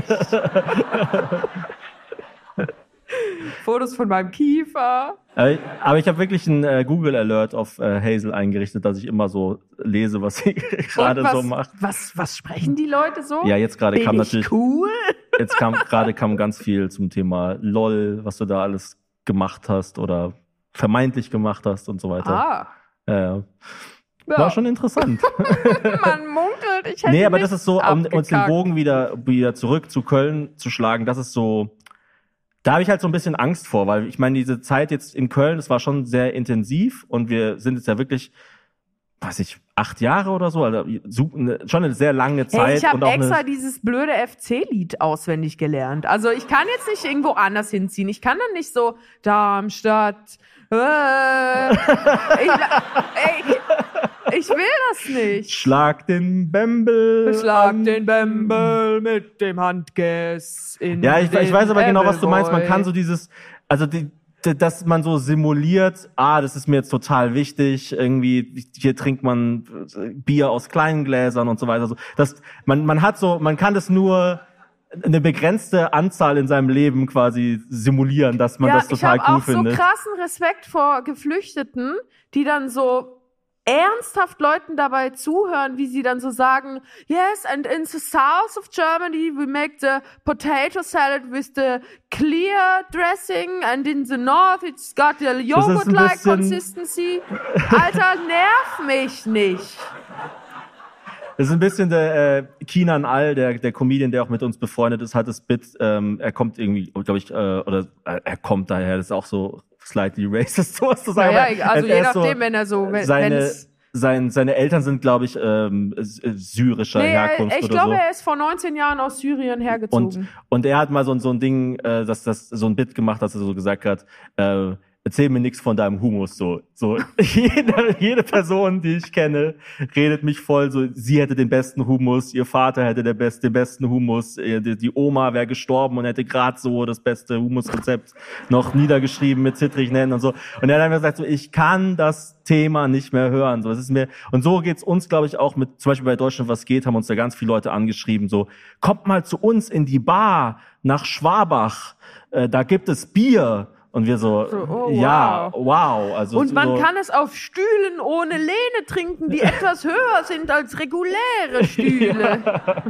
Fotos von meinem Kiefer. Aber ich, aber ich habe wirklich einen äh, Google Alert auf äh, Hazel eingerichtet, dass ich immer so lese, was sie gerade Und was, so macht. Was, was sprechen die Leute so? Ja, jetzt gerade Bin kam ich natürlich, cool? jetzt kam gerade kam ganz viel zum Thema LOL, was du da alles gemacht hast oder vermeintlich gemacht hast und so weiter. Ah. Ja, ja. Ja. War schon interessant. Man munkelt, ich hätte Nee, aber nichts das ist so, um uns den abgekackt. Bogen wieder, wieder zurück zu Köln zu schlagen, das ist so, da habe ich halt so ein bisschen Angst vor, weil ich meine, diese Zeit jetzt in Köln, das war schon sehr intensiv und wir sind jetzt ja wirklich, weiß ich, acht Jahre oder so, also schon eine sehr lange Zeit. Hey, ich habe und auch extra eine, dieses blöde F C-Lied auswendig gelernt. Also ich kann jetzt nicht irgendwo anders hinziehen. Ich kann dann nicht so Darmstadt. Äh, ich, ey, ich will das nicht. Schlag den Bembel. Schlag an. den Bembel mit dem Handgeß in Ja, ich, den ich weiß aber genau, was du meinst. Man Appleboy. kann so dieses, also die, die, dass man so simuliert, ah, das ist mir jetzt total wichtig, irgendwie, hier trinkt man Bier aus kleinen Gläsern und so weiter. So, das, man, man hat so, man kann das nur eine begrenzte Anzahl in seinem Leben quasi simulieren, dass man ja, das total ich hab cool auch findet. so krassen Respekt vor Geflüchteten, die dann so ernsthaft Leuten dabei zuhören, wie sie dann so sagen, yes, and in the south of Germany we make the potato salad with the clear dressing and in the north it's got the yogurt-like bisschen- consistency. Alter, nerv mich nicht. Das ist ein bisschen der äh, Kinan All, der der Comedian, der auch mit uns befreundet ist, hat das Bit, ähm, er kommt irgendwie, glaube ich, äh, oder äh, er kommt daher, das ist auch so slightly racist, sowas zu sagen. Naja, aber also er je ist so, nachdem, wenn er so, wenn, seine, wenn's- sein, seine Eltern sind, glaube ich, ähm, s- äh, syrischer Nee, Herkunft ich oder glaube, so. er ist vor neunzehn Jahren aus Syrien hergezogen. Und, und er hat mal so, so ein Ding, äh, dass das so ein Bit gemacht, dass er so gesagt hat, äh, erzähl mir nichts von deinem Humus. So, so jede, jede Person, die ich kenne, redet mich voll. So, sie hätte den besten Humus, ihr Vater hätte der best, den besten Humus, äh, die, die Oma wäre gestorben und hätte gerade so das beste Humusrezept noch niedergeschrieben mit Zittrichen Händen und so. Und er hat einfach gesagt, so, ich kann das Thema nicht mehr hören. So, es ist mir und so geht's uns, glaube ich, auch mit zum Beispiel bei Deutschland was geht, haben uns da ganz viele Leute angeschrieben. So, kommt mal zu uns in die Bar nach Schwabach. Äh, da gibt es Bier. Und wir so, So, oh, ja, wow. wow. Also Und man so, kann es auf Stühlen ohne Lehne trinken, die etwas höher sind als reguläre Stühle.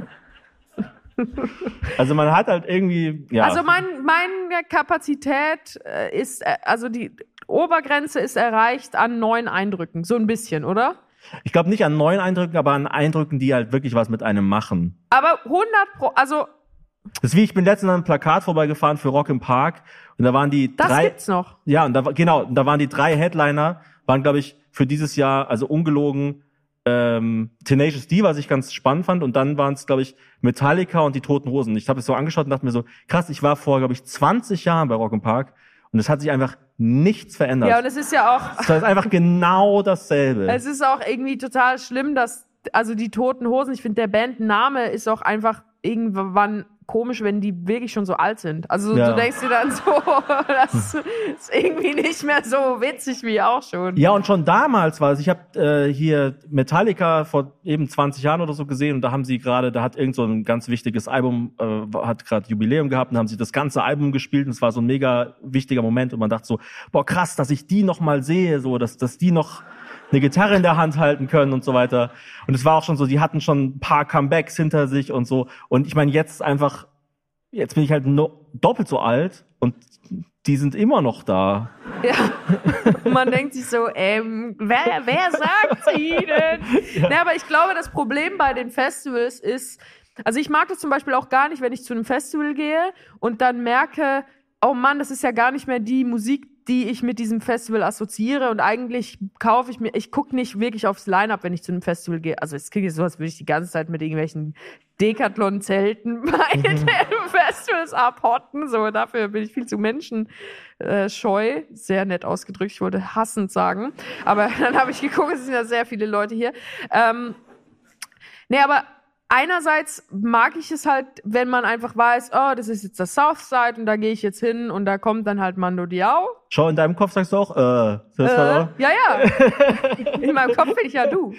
also man hat halt irgendwie, ja. Also mein, meine Kapazität äh, ist, äh, also die Obergrenze ist erreicht an neuen Eindrücken. So ein bisschen, oder? ich glaube nicht an neuen Eindrücken, aber an Eindrücken, die halt wirklich was mit einem machen. Aber hundert Pro, also Das ist wie, ich bin letztens an einem Plakat vorbeigefahren für Rock im Park und da waren die das drei, gibt's noch. ja, und da war, genau, und da waren die drei Headliner, waren glaube ich für dieses Jahr, also ungelogen, ähm, Tenacious D, was ich ganz spannend fand, und dann waren es glaube ich Metallica und die Toten Hosen. Ich habe es so angeschaut und dachte mir so, krass, ich war vor glaube ich zwanzig Jahren bei Rock im Park und es hat sich einfach nichts verändert. Ja, und es ist ja auch, Es ist einfach genau dasselbe. es ist auch irgendwie total schlimm, dass, also die Toten Hosen, ich finde, der Bandname ist auch einfach irgendwann komisch, wenn die wirklich schon so alt sind. Also Ja. du denkst dir dann so, das ist irgendwie nicht mehr so witzig wie auch schon. Ja, und schon damals war es, ich habe äh, hier Metallica vor eben zwanzig Jahren oder so gesehen und da haben sie gerade, da hat irgend so ein ganz wichtiges Album, äh, hat gerade Jubiläum gehabt und haben sie das ganze Album gespielt und es war so ein mega wichtiger Moment und man dachte so, boah krass, dass ich die noch mal sehe, so, dass, dass die noch eine Gitarre in der Hand halten können und so weiter. Und es war auch schon so, die hatten schon ein paar Comebacks hinter sich und so. Und ich meine, jetzt einfach, jetzt bin ich halt no, doppelt so alt und die sind immer noch da. Ja. Und man denkt sich so, ähm, wer, wer sagt's ihnen? Ja. Na, aber ich glaube, das Problem bei den Festivals ist, also ich mag das zum Beispiel auch gar nicht, wenn ich zu einem Festival gehe und dann merke, oh Mann, das ist ja gar nicht mehr die Musik, die ich mit diesem Festival assoziiere, und eigentlich kaufe ich mir, ich gucke nicht wirklich aufs Line-Up, wenn ich zu einem Festival gehe. Also es klingt jetzt so, als würde ich die ganze Zeit mit irgendwelchen Decathlon-Zelten bei den Festivals abhotten. So, dafür bin ich viel zu menschenscheu. Sehr nett ausgedrückt, ich wollte hassend sagen. Aber dann habe ich geguckt, es sind ja sehr viele Leute hier. Ähm, nee, aber einerseits mag ich es halt, wenn man einfach weiß, oh, das ist jetzt das Southside und da gehe ich jetzt hin und da kommt dann halt Mando Diao. Schau, in deinem Kopf sagst du auch, äh, das Äh, war ja, ja. In meinem Kopf bin ich ja du.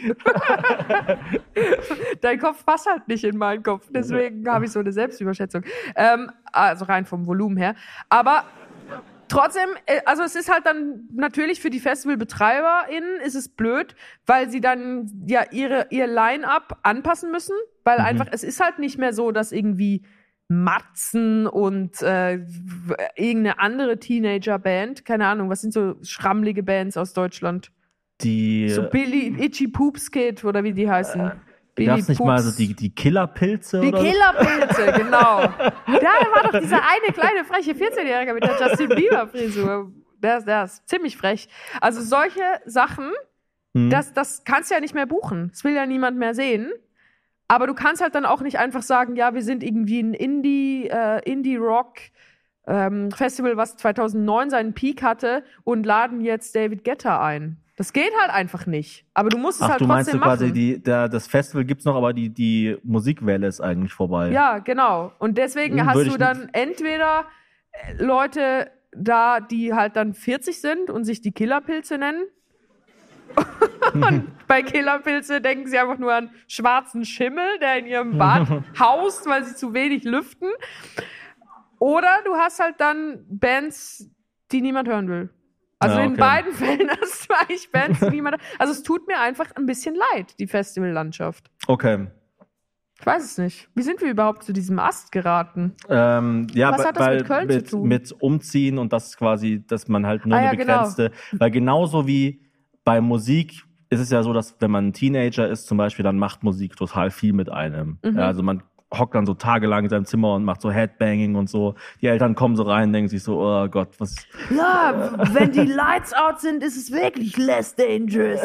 Dein Kopf passt halt nicht in meinen Kopf, deswegen habe ich so eine Selbstüberschätzung. Ähm, also rein vom Volumen her. Aber trotzdem, also es ist halt dann natürlich für die FestivalbetreiberInnen ist es blöd, weil sie dann ja ihre, ihr Line-Up anpassen müssen, weil Mhm. einfach, es ist halt nicht mehr so, dass irgendwie Matzen und äh, irgendeine andere Teenager-Band, keine Ahnung, was sind so schrammelige Bands aus Deutschland? die... So Billy, Itchy Poops Kid oder wie die heißen. Äh, Billy Gab es nicht Poops. mal so die, die Killerpilze? Die oder Killerpilze, genau. Da war doch dieser eine kleine freche vierzehnjährige mit der Justin Bieber-Frisur. Der, der ist ziemlich frech. Also solche Sachen, hm. das, das kannst du ja nicht mehr buchen. Das will ja niemand mehr sehen. Aber du kannst halt dann auch nicht einfach sagen, ja, wir sind irgendwie ein Indie, äh, Indie-Rock ähm, Festival, was zweitausendneun seinen Peak hatte und laden jetzt David Guetta ein. Das geht halt einfach nicht. Aber du musst es Ach, halt du meinst trotzdem du quasi, machen. die, der, das Festival gibt's noch, aber die, die Musikwelle ist eigentlich vorbei. Ja, genau. Und deswegen Hm, hast würde du ich dann entweder äh, Leute da, die halt dann vierzig sind und sich die Killerpilze nennen. Und bei Killerpilze denken sie einfach nur an schwarzen Schimmel, der in ihrem Bad haust, weil sie zu wenig lüften. Oder du hast halt dann Bands, die niemand hören will. Also Ja, in okay. beiden Fällen hast du eigentlich Bands, die niemand... Also es tut mir einfach ein bisschen leid, die Festivallandschaft. Okay. Ich weiß es nicht. Wie sind wir überhaupt zu diesem Ast geraten? Ähm, ja, Was weil- hat das weil mit Köln zu tun? Mit Umziehen und das quasi, dass man halt nur Ah, ja, eine begrenzte, weil genauso wie bei Musik ist es ja so, dass wenn man ein Teenager ist zum Beispiel, dann macht Musik total viel mit einem. Mhm. Ja, also man hockt dann so tagelang in seinem Zimmer und macht so Headbanging und so. Die Eltern kommen so rein und denken sich so, oh Gott, was... Ja, wenn die Lights out sind, ist es wirklich less dangerous.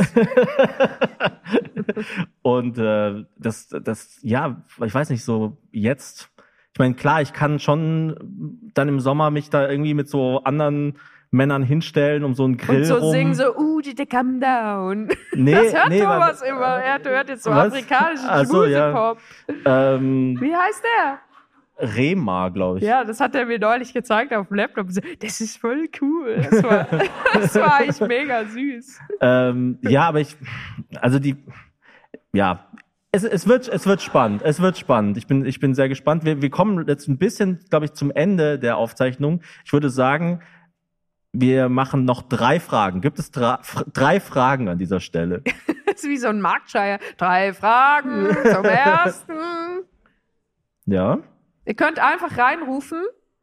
Und äh, das, das, ja, ich weiß nicht, so jetzt, ich meine, klar, ich kann schon dann im Sommer mich da irgendwie mit so anderen Männern hinstellen, um so einen Grill Und so rum. singen so, uh, Jite, come down. Nee, Das hört nee, Thomas weil- immer. Er hört jetzt so Was? afrikanischen Ach so, ja. Schmusepop. Ähm, Wie heißt der? Rema, glaube ich. Ja, das hat er mir neulich gezeigt auf dem Laptop. So, das ist voll cool. Das war, das war eigentlich mega süß. Ähm, ja, aber ich, also die, ja, es, es wird, es wird spannend. Es wird spannend. Ich bin, ich bin sehr gespannt. Wir, wir kommen jetzt ein bisschen, glaube ich, zum Ende der Aufzeichnung. Ich würde sagen, wir machen noch drei Fragen. Gibt es drei, drei Fragen an dieser Stelle? Das ist wie so ein Marktschreier. Drei Fragen zum ersten. Ja. Ihr könnt einfach reinrufen.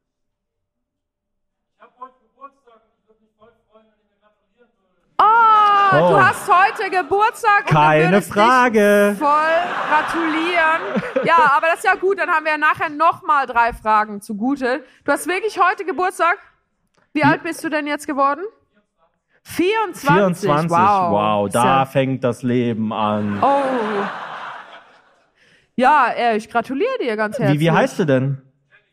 Oh, Oh. du hast heute Geburtstag. und du Keine würdest Frage. dich voll gratulieren. Ja, aber das ist ja gut. Dann haben wir ja nachher nochmal drei Fragen zugute. Du hast wirklich heute Geburtstag? Wie alt bist du denn jetzt geworden? vierundzwanzig. vierundzwanzig. Wow. Wow, Ist da ja- fängt das Leben an. Oh. Ja, äh, ich gratuliere dir ganz herzlich. Wie, wie heißt du denn?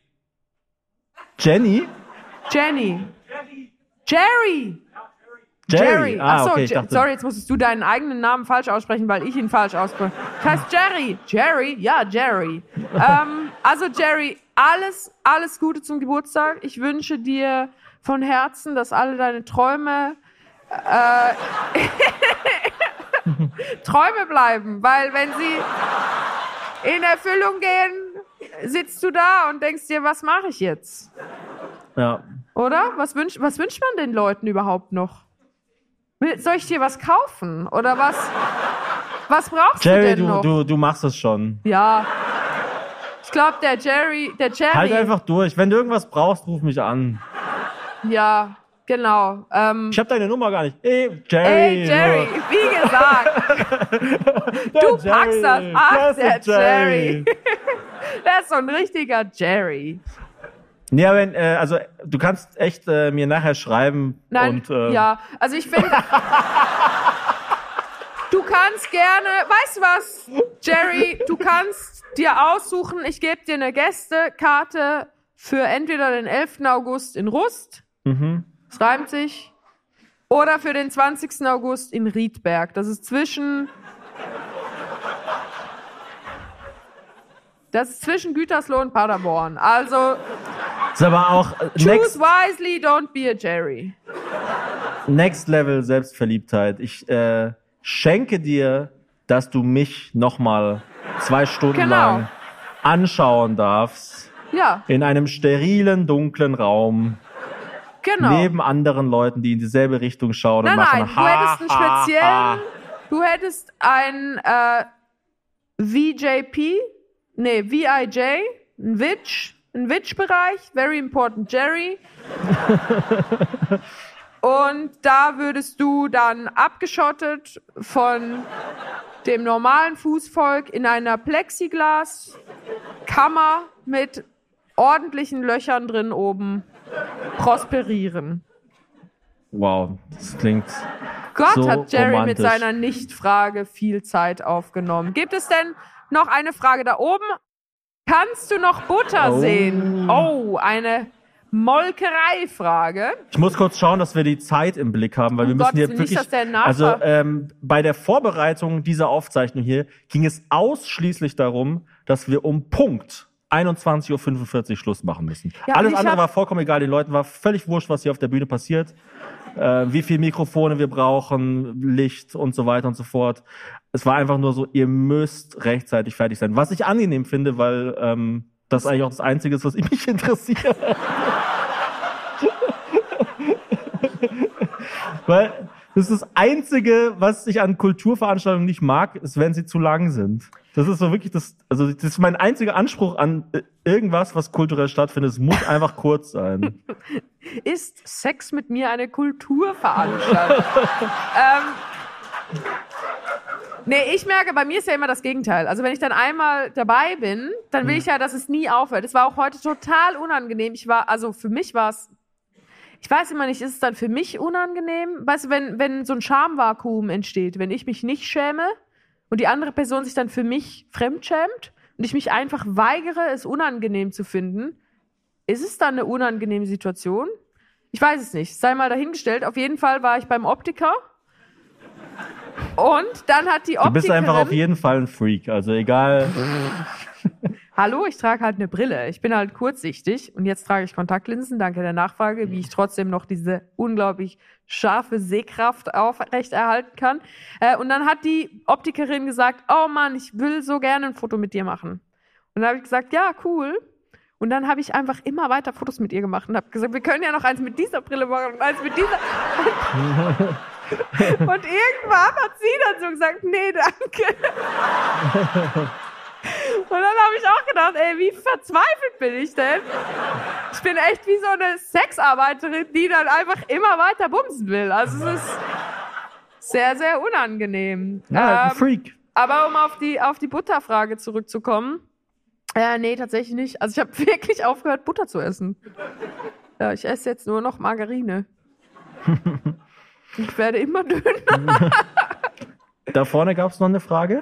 Jenny? Jenny. Jerry. Jerry. Ah, Achso, okay, ich Je- dachte, sorry, jetzt musstest du deinen eigenen Namen falsch aussprechen, weil ich ihn falsch ausspreche. Ich heiße Jerry. Jerry? Ja, Jerry. ähm, also Jerry, alles, alles Gute zum Geburtstag. Ich wünsche dir von Herzen, dass alle deine Träume äh, Träume bleiben, weil wenn sie in Erfüllung gehen, sitzt du da und denkst dir, was mache ich jetzt? ja. Oder? Was wünscht, was wünscht man den Leuten überhaupt noch? Will- Soll ich dir was kaufen? Oder was, was brauchst du Jerry, denn du, noch? du, du machst es schon. Ja. Ich glaube, der Jerry, der Jerry. Halt einfach durch. Wenn du irgendwas brauchst, ruf mich an. Ja, genau. Ähm, Ich habe deine Nummer gar nicht. Hey, Jerry. Ey, Jerry, wie gesagt, Der du packst das. Ach, der Klasse, Jerry. Der ist so ein richtiger Jerry. Ja, wenn, äh, also du kannst echt äh, mir nachher schreiben Nein, und äh, ja, also ich finde, du kannst gerne, weißt du was, Jerry, du kannst dir aussuchen, ich gebe dir eine Gästekarte für entweder den elften August in Rust, mhm. das reimt sich, oder für den zwanzigsten August in Riedberg. Das ist zwischen, das ist zwischen Gütersloh und Paderborn. Also, ist aber auch äh, choose next, wisely, don't be a Jerry. next Level Selbstverliebtheit. Ich äh, schenke dir, dass du mich nochmal zwei Stunden Genau. lang anschauen darfst. Ja, In einem sterilen, dunklen Raum. genau. Neben anderen Leuten, die in dieselbe Richtung schauen Nein, und machen nein, du ha, hättest einen ha, speziellen, ha. du hättest ein äh, V J P, nee, V I J, ein Witch, ein Witch-Bereich, very important Jerry. Und da würdest du dann abgeschottet von dem normalen Fußvolk in einer Plexiglaskammer mit ordentlichen Löchern drin oben prosperieren. Wow, das klingt Gott, so hat Jerry romantisch. mit seiner Nicht-Frage viel Zeit aufgenommen. Gibt es denn noch eine Frage da oben? Kannst du noch Butter Oh. sehen? Oh, eine Molkereifrage. Ich muss kurz schauen, dass wir die Zeit im Blick haben, weil Um wir müssen Gottes hier Willen, wirklich. nicht, dass der nachher- also ähm, bei der Vorbereitung dieser Aufzeichnung hier ging es ausschließlich darum, dass wir um Punkt einundzwanzig Uhr fünfundvierzig Schluss machen müssen. Ja, und Alles ich andere hab- war vollkommen egal. Den Leuten war völlig wurscht, was hier auf der Bühne passiert. Äh, wie viel Mikrofone wir brauchen, Licht und so weiter und so fort. Es war einfach nur so, ihr müsst rechtzeitig fertig sein. Was ich angenehm finde, weil ähm, das eigentlich auch das Einzige ist, was mich interessiert. Weil das ist das Einzige, was ich an Kulturveranstaltungen nicht mag, ist, wenn sie zu lang sind. Das ist so wirklich das, also das ist mein einziger Anspruch an äh, irgendwas, was kulturell stattfindet. Es muss einfach kurz sein. Ist Sex mit mir eine Kulturveranstaltung? ähm, nee, ich merke, bei mir ist ja immer das Gegenteil. Also wenn ich dann einmal dabei bin, dann will ich ja, dass es nie aufhört. Es war auch heute total unangenehm. Ich war, also für mich war es, ich weiß immer nicht, ist es dann für mich unangenehm? Weißt du, wenn, wenn so ein Schamvakuum entsteht, wenn ich mich nicht schäme und die andere Person sich dann für mich fremdschämt und ich mich einfach weigere, es unangenehm zu finden, ist es dann eine unangenehme Situation? Ich weiß es nicht. Sei mal dahingestellt. Auf jeden Fall war ich beim Optiker. Und dann hat die Du Optikerin... bist einfach auf jeden Fall ein Freak. Also egal. Hallo, ich trage halt eine Brille. Ich bin halt kurzsichtig und jetzt trage ich Kontaktlinsen, danke der Nachfrage, wie ich trotzdem noch diese unglaublich scharfe Sehkraft aufrechterhalten kann. Äh, und dann hat die Optikerin gesagt, oh Mann, ich will so gerne ein Foto mit dir machen. Und dann habe ich gesagt, ja, cool. Und dann habe ich einfach immer weiter Fotos mit ihr gemacht und habe gesagt, wir können ja noch eins mit dieser Brille machen und eins mit dieser. Und irgendwann hat sie dann so gesagt, nee, danke. Und dann habe ich auch gedacht, ey, wie verzweifelt bin ich denn? Ich bin echt wie so eine Sexarbeiterin, die dann einfach immer weiter bumsen will. Also es ist sehr, sehr unangenehm. Ja, ein Ähm, Freak. aber um auf die, auf die Butterfrage zurückzukommen, äh, nee, tatsächlich nicht. Also ich habe wirklich aufgehört, Butter zu essen. Ja, ich esse jetzt nur noch Margarine. Ich werde immer dünner. Da vorne gab es noch eine Frage.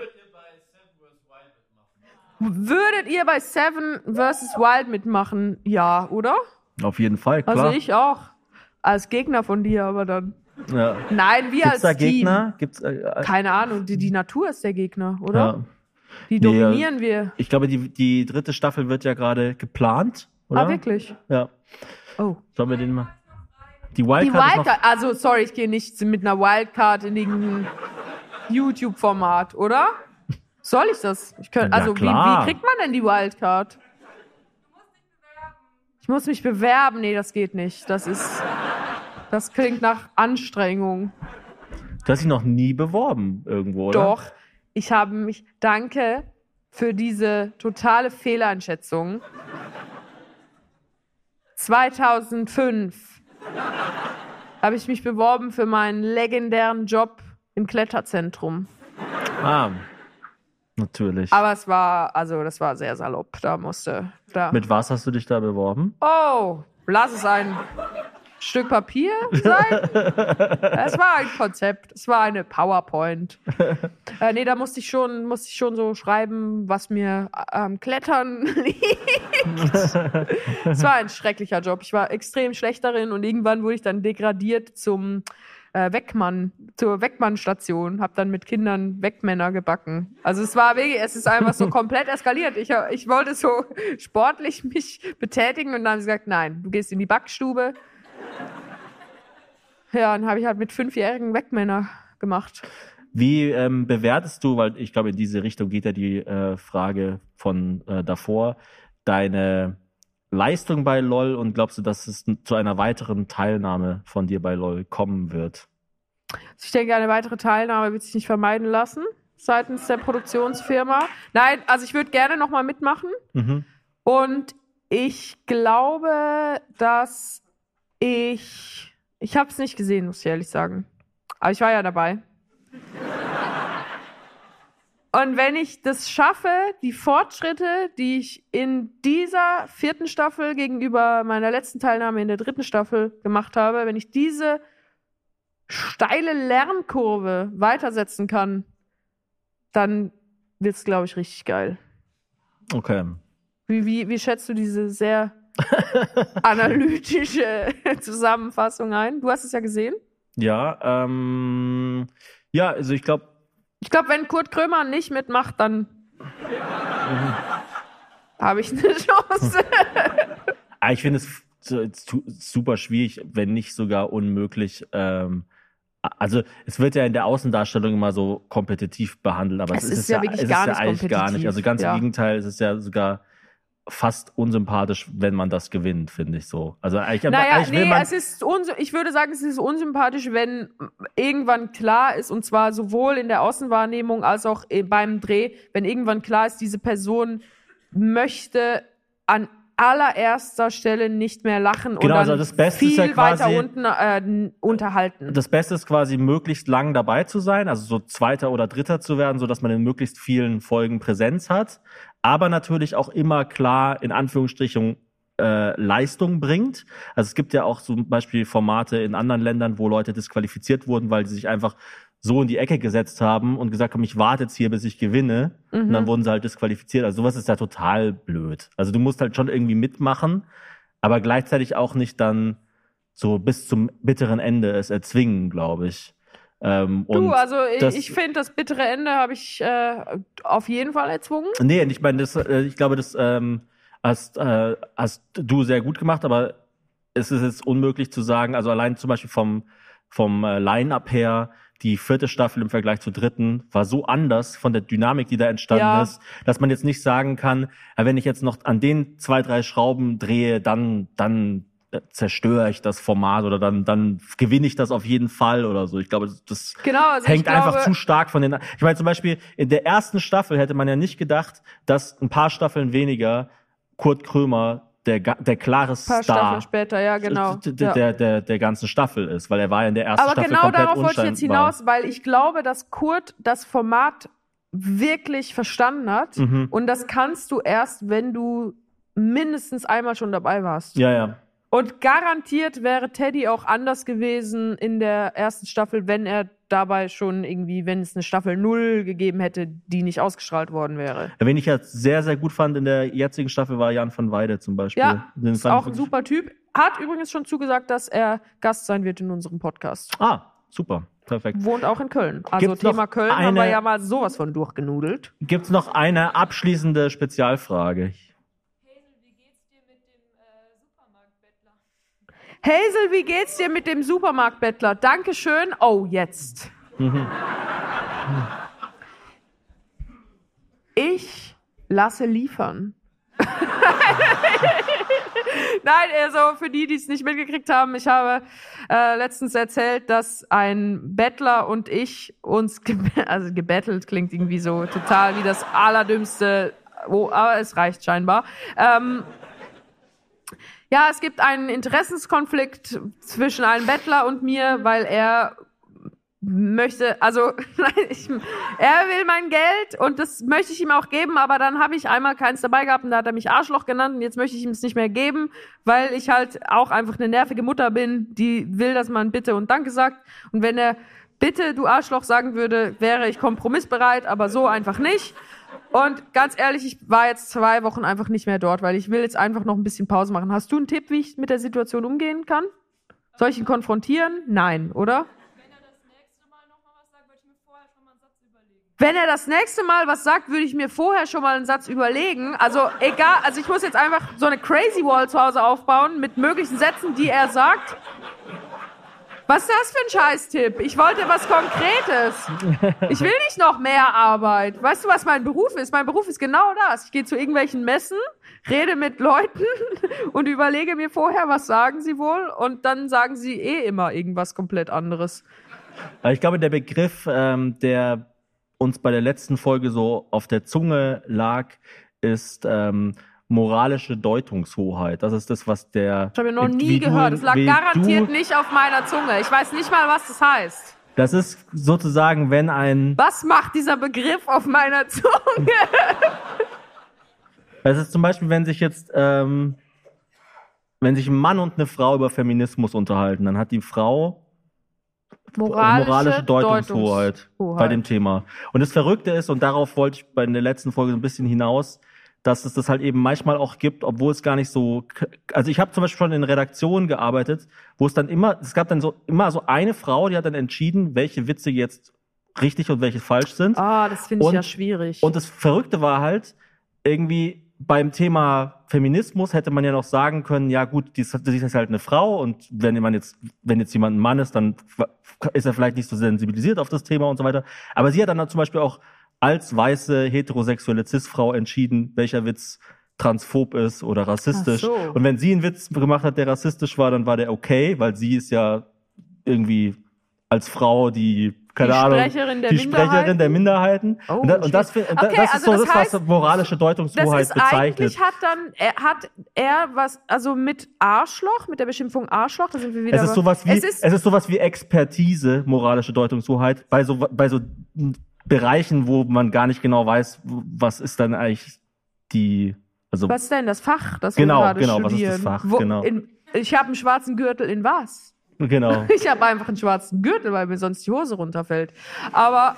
Würdet ihr bei Seven versus Wild mitmachen? Ja, oder? Auf jeden Fall, klar. Also ich auch. Als Gegner von dir, aber dann. Ja. Nein, wir Gibt's als da Team. Gegner? Gibt's, äh, äh, Keine Ahnung, die, die Natur ist der Gegner, oder? ja. Die Nee, dominieren wir. Ich glaube, die, die dritte Staffel wird ja gerade geplant, oder? Ah, wirklich? Ja. Oh. Sollen wir den mal... Die Die Wildcard ist Wildcard, also sorry, ich gehe nicht mit einer Wildcard in irgendein YouTube-Format, oder? Soll ich das? Ich könnt, Ja, also wie, klar. wie kriegt man denn die Wildcard? Ich muss mich bewerben. Nee, das geht nicht. Das ist, das klingt nach Anstrengung. noch... Du hast dich noch nie beworben irgendwo, oder? Doch, ich habe mich, danke für diese totale Fehleinschätzung. zweitausendfünf habe ich mich beworben für meinen legendären Job im Kletterzentrum. Ah, natürlich. Aber es war, also das war sehr salopp. Da musste, da. Mit was hast du dich da beworben? Oh, lass es ein Stück Papier sein. Es war ein Konzept, es war eine PowerPoint. äh, nee, da musste ich schon, musste ich schon so schreiben, was mir am Klettern liegt. Es war ein schrecklicher Job. Ich war extrem schlecht darin und irgendwann wurde ich dann degradiert zum äh, Weckmann, zur Weckmann-Station. Hab dann mit Kindern Weckmänner gebacken. Also es war wirklich, es ist einfach so komplett eskaliert. Ich, ich wollte so sportlich mich betätigen und dann haben sie gesagt, nein, du gehst in die Backstube. Ja, dann habe ich halt mit Fünfjährigen Weckmänner gemacht. Wie ähm, bewertest du, weil ich glaube, in diese Richtung geht ja die äh, Frage von äh, davor, deine Leistung bei LOL und glaubst du, dass es zu einer weiteren Teilnahme von dir bei LOL kommen wird? Ich denke, eine weitere Teilnahme wird sich nicht vermeiden lassen seitens der Produktionsfirma. Nein, also ich würde gerne nochmal mitmachen. Mhm. Und ich glaube, dass ich Ich habe es nicht gesehen, muss ich ehrlich sagen. Aber ich war ja dabei. Und wenn ich das schaffe, die Fortschritte, die ich in dieser vierten Staffel gegenüber meiner letzten Teilnahme in der dritten Staffel gemacht habe, wenn ich diese steile Lernkurve weitersetzen kann, dann wird's, glaube ich, richtig geil. Okay. Wie, wie, wie schätzt du diese sehr analytische Zusammenfassung ein? Du hast es ja gesehen. Ja, ähm, ja, also ich glaube, Ich glaube, wenn Kurt Krömer nicht mitmacht, dann mhm. habe ich eine Chance. ich finde es super schwierig, wenn nicht sogar unmöglich. Ähm, also es wird ja in der Außendarstellung immer so kompetitiv behandelt, aber es, es ist, ist ja, wirklich es gar, ist ja nicht eigentlich gar nicht. Also ganz ja. im Gegenteil, es ist ja sogar fast unsympathisch, wenn man das gewinnt, finde ich so. Also eigentlich, naja, eigentlich will nee, man es ist uns, ich würde sagen, es ist unsympathisch, wenn irgendwann klar ist, und zwar sowohl in der Außenwahrnehmung als auch beim Dreh, wenn irgendwann klar ist, diese Person möchte an allererster Stelle nicht mehr lachen genau, und dann also das Beste viel ist ja quasi, weiter unten äh, unterhalten. Das Beste ist quasi, möglichst lang dabei zu sein, also so Zweiter oder Dritter zu werden, so dass man in möglichst vielen Folgen Präsenz hat, aber natürlich auch immer klar, in Anführungsstrichen, äh, Leistung bringt. Also es gibt ja auch zum Beispiel Formate in anderen Ländern, wo Leute disqualifiziert wurden, weil sie sich einfach so in die Ecke gesetzt haben und gesagt haben, ich warte jetzt hier, bis ich gewinne. Mhm. Und dann wurden sie halt disqualifiziert. Also sowas ist ja total blöd. Also du musst halt schon irgendwie mitmachen, aber gleichzeitig auch nicht dann so bis zum bitteren Ende es erzwingen, glaube ich. Ähm, und du, also das, ich finde, das bittere Ende habe ich äh, auf jeden Fall erzwungen. Nee, ich meine, das, äh, ich glaube, das ähm, hast, äh, hast du sehr gut gemacht, aber es ist jetzt unmöglich zu sagen, also allein zum Beispiel vom, vom äh, Line-Up her, die vierte Staffel im Vergleich zur dritten war so anders von der Dynamik, die da entstanden ja. ist, dass man jetzt nicht sagen kann, wenn ich jetzt noch an den zwei, drei Schrauben drehe, dann, dann zerstöre ich das Format oder dann, dann gewinne ich das auf jeden Fall oder so. Ich glaube, das genau, also hängt einfach glaube, zu stark von den... Ich meine, zum Beispiel in der ersten Staffel hätte man ja nicht gedacht, dass ein paar Staffeln weniger Kurt Krömer der, der klare ein paar Star Staffeln später, ja, genau. Der, der, der, der, der ganzen Staffel ist, weil er war ja in der ersten Aber Staffel genau komplett darauf wollte ich jetzt hinaus, weil ich glaube, dass Kurt das Format wirklich verstanden hat. Mhm. Und das kannst du erst, wenn du mindestens einmal schon dabei warst. Ja, ja. Und garantiert wäre Teddy auch anders gewesen in der ersten Staffel, wenn er dabei schon irgendwie, wenn es eine Staffel null gegeben hätte, die nicht ausgestrahlt worden wäre. Wen ich jetzt sehr, sehr gut fand in der jetzigen Staffel war Jan van Weide zum Beispiel. Ja, Den ist fand auch ich ein super Typ. Hat übrigens schon zugesagt, dass er Gast sein wird in unserem Podcast. Ah, super. Perfekt. Wohnt auch in Köln. Also Gibt's Thema noch Köln eine, haben wir ja mal sowas von durchgenudelt. Gibt's noch eine abschließende Spezialfrage? Hazel, wie geht's dir mit dem Supermarktbettler? Dankeschön. Oh, jetzt. Mhm. Ich lasse liefern. Nein, also für die, die es nicht mitgekriegt haben, ich habe äh, letztens erzählt, dass ein Bettler und ich uns, geb- also gebettelt klingt irgendwie so total wie das Allerdümmste, oh, aber es reicht scheinbar. Ähm, Ja, es gibt einen Interessenskonflikt zwischen einem Bettler und mir, weil er möchte, also ich, er will mein Geld und das möchte ich ihm auch geben, aber dann habe ich einmal keins dabei gehabt und da hat er mich Arschloch genannt und jetzt möchte ich ihm es nicht mehr geben, weil ich halt auch einfach eine nervige Mutter bin, die will, dass man Bitte und Danke sagt. Und wenn er Bitte, du Arschloch sagen würde, wäre ich kompromissbereit, aber so einfach nicht. Und ganz ehrlich, ich war jetzt zwei Wochen einfach nicht mehr dort, weil ich will jetzt einfach noch ein bisschen Pause machen. Hast du einen Tipp, wie ich mit der Situation umgehen kann? Soll ich ihn konfrontieren? Nein, oder? Wenn er das nächste Mal was sagt, würde ich mir vorher schon mal einen Satz überlegen. Also egal, also ich muss jetzt einfach so eine Crazy Wall zu Hause aufbauen mit möglichen Sätzen, die er sagt. Was ist das für ein Scheißtipp? Ich wollte was Konkretes. Ich will nicht noch mehr Arbeit. Weißt du, was mein Beruf ist? Mein Beruf ist genau das. Ich gehe zu irgendwelchen Messen, rede mit Leuten und überlege mir vorher, was sagen sie wohl? Und dann sagen sie eh immer irgendwas komplett anderes. Ich glaube, der Begriff, ähm, der uns bei der letzten Folge so auf der Zunge lag, ist ähm, moralische Deutungshoheit. Das ist das, was der... Ich habe noch nie wie du- gehört. Das lag wie garantiert du- nicht auf meiner Zunge. Ich weiß nicht mal, was das heißt. Das ist sozusagen, wenn ein... Was macht dieser Begriff auf meiner Zunge? Das ist zum Beispiel, wenn sich jetzt... Ähm, wenn sich ein Mann und eine Frau über Feminismus unterhalten, dann hat die Frau Moralische, moralische Deutungshoheit Deutungshoheit. bei dem Thema. Und das Verrückte ist, und darauf wollte ich bei der letzten Folge so ein bisschen hinaus, dass es das halt eben manchmal auch gibt, obwohl es gar nicht so, also ich habe zum Beispiel schon in Redaktionen gearbeitet, wo es dann immer, es gab dann so immer so eine Frau, die hat dann entschieden, welche Witze jetzt richtig und welche falsch sind. Ah, das finde ich Und- ja schwierig. Und das Verrückte war halt, irgendwie beim Thema Feminismus hätte man ja noch sagen können, ja gut, die ist, die ist halt eine Frau und wenn man jetzt, wenn jetzt jemand ein Mann ist, dann ist er vielleicht nicht so sensibilisiert auf das Thema und so weiter. Aber sie hat dann zum Beispiel auch als weiße, heterosexuelle Cis-Frau entschieden, welcher Witz transphob ist oder rassistisch. Ach so. Und wenn sie einen Witz gemacht hat, der rassistisch war, dann war der okay, weil sie ist ja irgendwie als Frau die, keine Die Ahnung, Sprecherin der die Sprecherin der Minderheiten. Oh, und, da, und das, schwierig. und da- Okay, das ist also so das das, was heißt, moralische Das Deutungshoheit ist bezeichnet. eigentlich hat dann er hat er was also mit Arschloch, mit der Beschimpfung Arschloch, da sind wir wieder. Es ist bei- sowas wie, es es ist, ist, sowas wie Expertise, moralische Deutungshoheit, bei so, bei so Bereichen, wo man gar nicht genau weiß, was ist dann eigentlich die, also, was ist denn das Fach, das Genau, wir gerade genau, was ist studieren? das Fach, Wo, genau. in, ich habe einen schwarzen Gürtel in was? genau. Ich habe einfach einen schwarzen Gürtel, weil mir sonst die Hose runterfällt. Aber,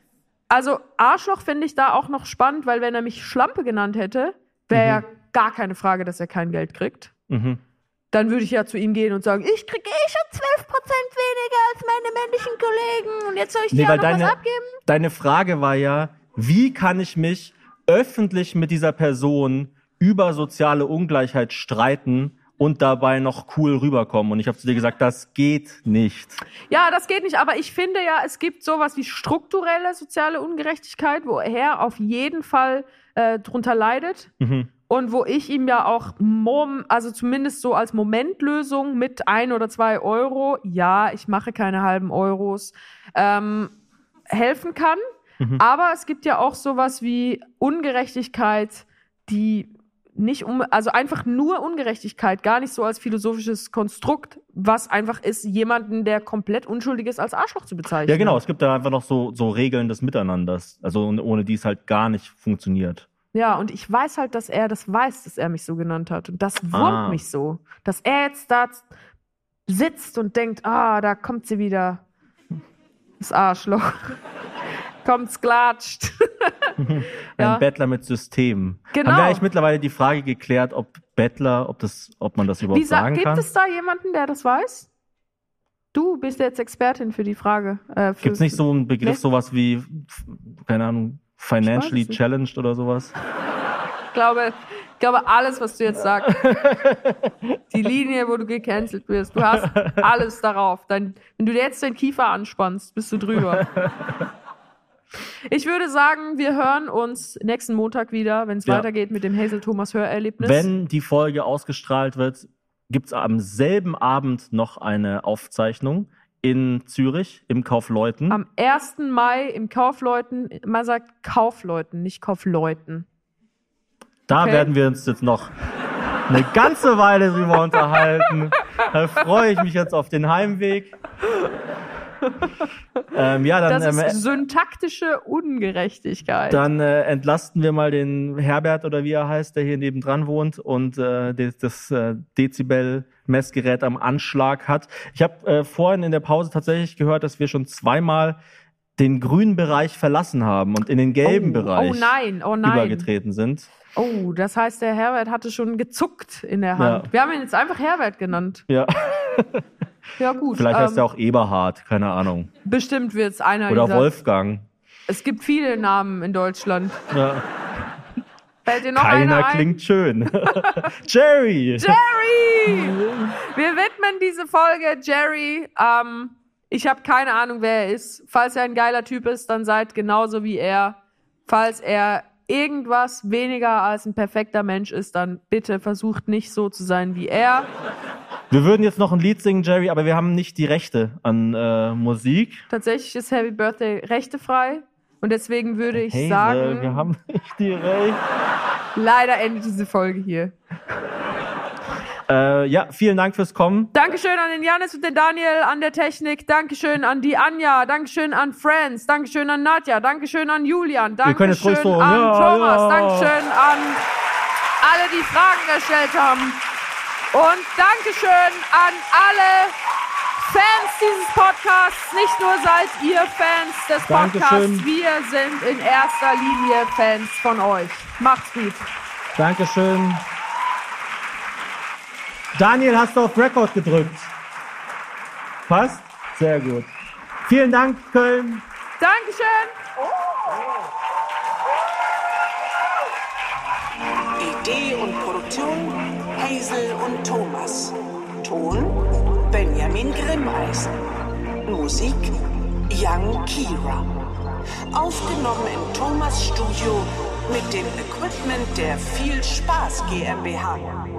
also Arschloch finde ich da auch noch spannend, weil wenn er mich Schlampe genannt hätte, wäre ja gar keine Frage, dass er kein Geld kriegt. Mhm. Dann würde ich ja zu ihm gehen und sagen, ich kriege eh schon zwölf Prozent weniger als meine männlichen Kollegen und jetzt soll ich dir Nee, auch weil noch deine, was abgeben? deine Frage war ja, wie kann ich mich öffentlich mit dieser Person über soziale Ungleichheit streiten und dabei noch cool rüberkommen? Und ich habe zu dir gesagt, das geht nicht. Ja, das geht nicht, aber ich finde ja, es gibt sowas wie strukturelle soziale Ungerechtigkeit, wo er auf jeden Fall äh, drunter leidet. Mhm. Und wo ich ihm ja auch, mom, also zumindest so als Momentlösung mit ein oder zwei Euro, ja, ich mache keine halben Euros, ähm, helfen kann. Mhm. Aber es gibt ja auch sowas wie Ungerechtigkeit, die nicht um, also einfach nur Ungerechtigkeit, gar nicht so als philosophisches Konstrukt, was einfach ist, jemanden, der komplett unschuldig ist, als Arschloch zu bezeichnen. Ja, genau. Es gibt da einfach noch so, so Regeln des Miteinanders. Also ohne die es halt gar nicht funktioniert. Ja, und ich weiß halt, dass er das weiß, dass er mich so genannt hat. Und das wurmt Ah. mich so. Dass er jetzt da sitzt und denkt, ah, da kommt sie wieder. Das Arschloch. Kommt's klatscht. Ja. Ein Bettler mit System. Genau. Haben wir eigentlich mittlerweile die Frage geklärt, ob Bettler, ob das, ob man das überhaupt Wie sa- sagen gibt kann? es da jemanden, der das weiß? Du bist jetzt Expertin für die Frage. Äh, für- Gibt es nicht so einen Begriff, Nee. sowas wie, keine Ahnung, financially Ich weiß es nicht. challenged oder sowas? Ich glaube, ich glaube, alles, was du jetzt sagst, die Linie, wo du gecancelt wirst, du hast alles darauf. Dein, wenn du dir jetzt den Kiefer anspannst, bist du drüber. Ich würde sagen, wir hören uns nächsten Montag wieder, wenn es Ja. weitergeht mit dem Hazel Thomas Hörerlebnis. Wenn die Folge ausgestrahlt wird, gibt es am selben Abend noch eine Aufzeichnung in Zürich im Kaufleuten. Am ersten Mai im Kaufleuten, man sagt Kaufleuten, nicht Kaufleuten. Da okay. werden wir uns jetzt noch eine ganze Weile drüber unterhalten. Da freue ich mich jetzt auf den Heimweg. ähm, ja, dann, Das ist ähm, syntaktische Ungerechtigkeit. dann äh, entlasten wir mal den Herbert oder wie er heißt, der hier nebendran wohnt und äh, das, das äh, Dezibel-Messgerät am Anschlag hat. Ich habe äh, vorhin in der Pause tatsächlich gehört, dass wir schon zweimal den grünen Bereich verlassen haben und in den gelben oh, Bereich oh nein, oh nein. übergetreten sind. Oh, das heißt, der Herbert hatte schon gezuckt in der Hand. Ja. Wir haben ihn jetzt einfach Herbert genannt. Ja, Ja gut. vielleicht heißt ähm, er auch Eberhard, keine Ahnung. Bestimmt wird es einer Oder dieser... Wolfgang. Es gibt viele Namen in Deutschland. Ja. Fällt dir noch Keiner einer ein? klingt schön. Jerry! Jerry! Wir widmen diese Folge Jerry. Ähm, ich habe keine Ahnung, wer er ist. Falls er ein geiler Typ ist, dann seid genauso wie er. Falls er irgendwas weniger als ein perfekter Mensch ist, dann bitte versucht nicht so zu sein wie er. Wir würden jetzt noch ein Lied singen, Jerry, aber wir haben nicht die Rechte an äh, Musik. Tatsächlich ist Happy Birthday rechtefrei. Und deswegen würde ich Hazel, sagen, wir haben nicht die Rechte. Leider endet diese Folge hier. Äh, ja, vielen Dank fürs Kommen. Dankeschön an den Janis und den Daniel an der Technik. Dankeschön an die Anja. Dankeschön an Franz. Dankeschön an Nadja. Dankeschön an Julian. Dankeschön so, an ja, Thomas. ja. Dankeschön an alle, die Fragen gestellt haben. Und Dankeschön an alle Fans dieses Podcasts. Nicht nur seid ihr Fans des Podcasts. Dankeschön. Wir sind in erster Linie Fans von euch. Macht's gut. Dankeschön. Daniel, hast du auf Record gedrückt? Passt? Sehr gut. Vielen Dank, Köln. Dankeschön. Idee und Produktion Hazel und Thomas. Ton Benjamin Grimmeisen. Musik Young Kira. Aufgenommen im Thomas Studio mit dem Equipment der Viel Spaß GmbH.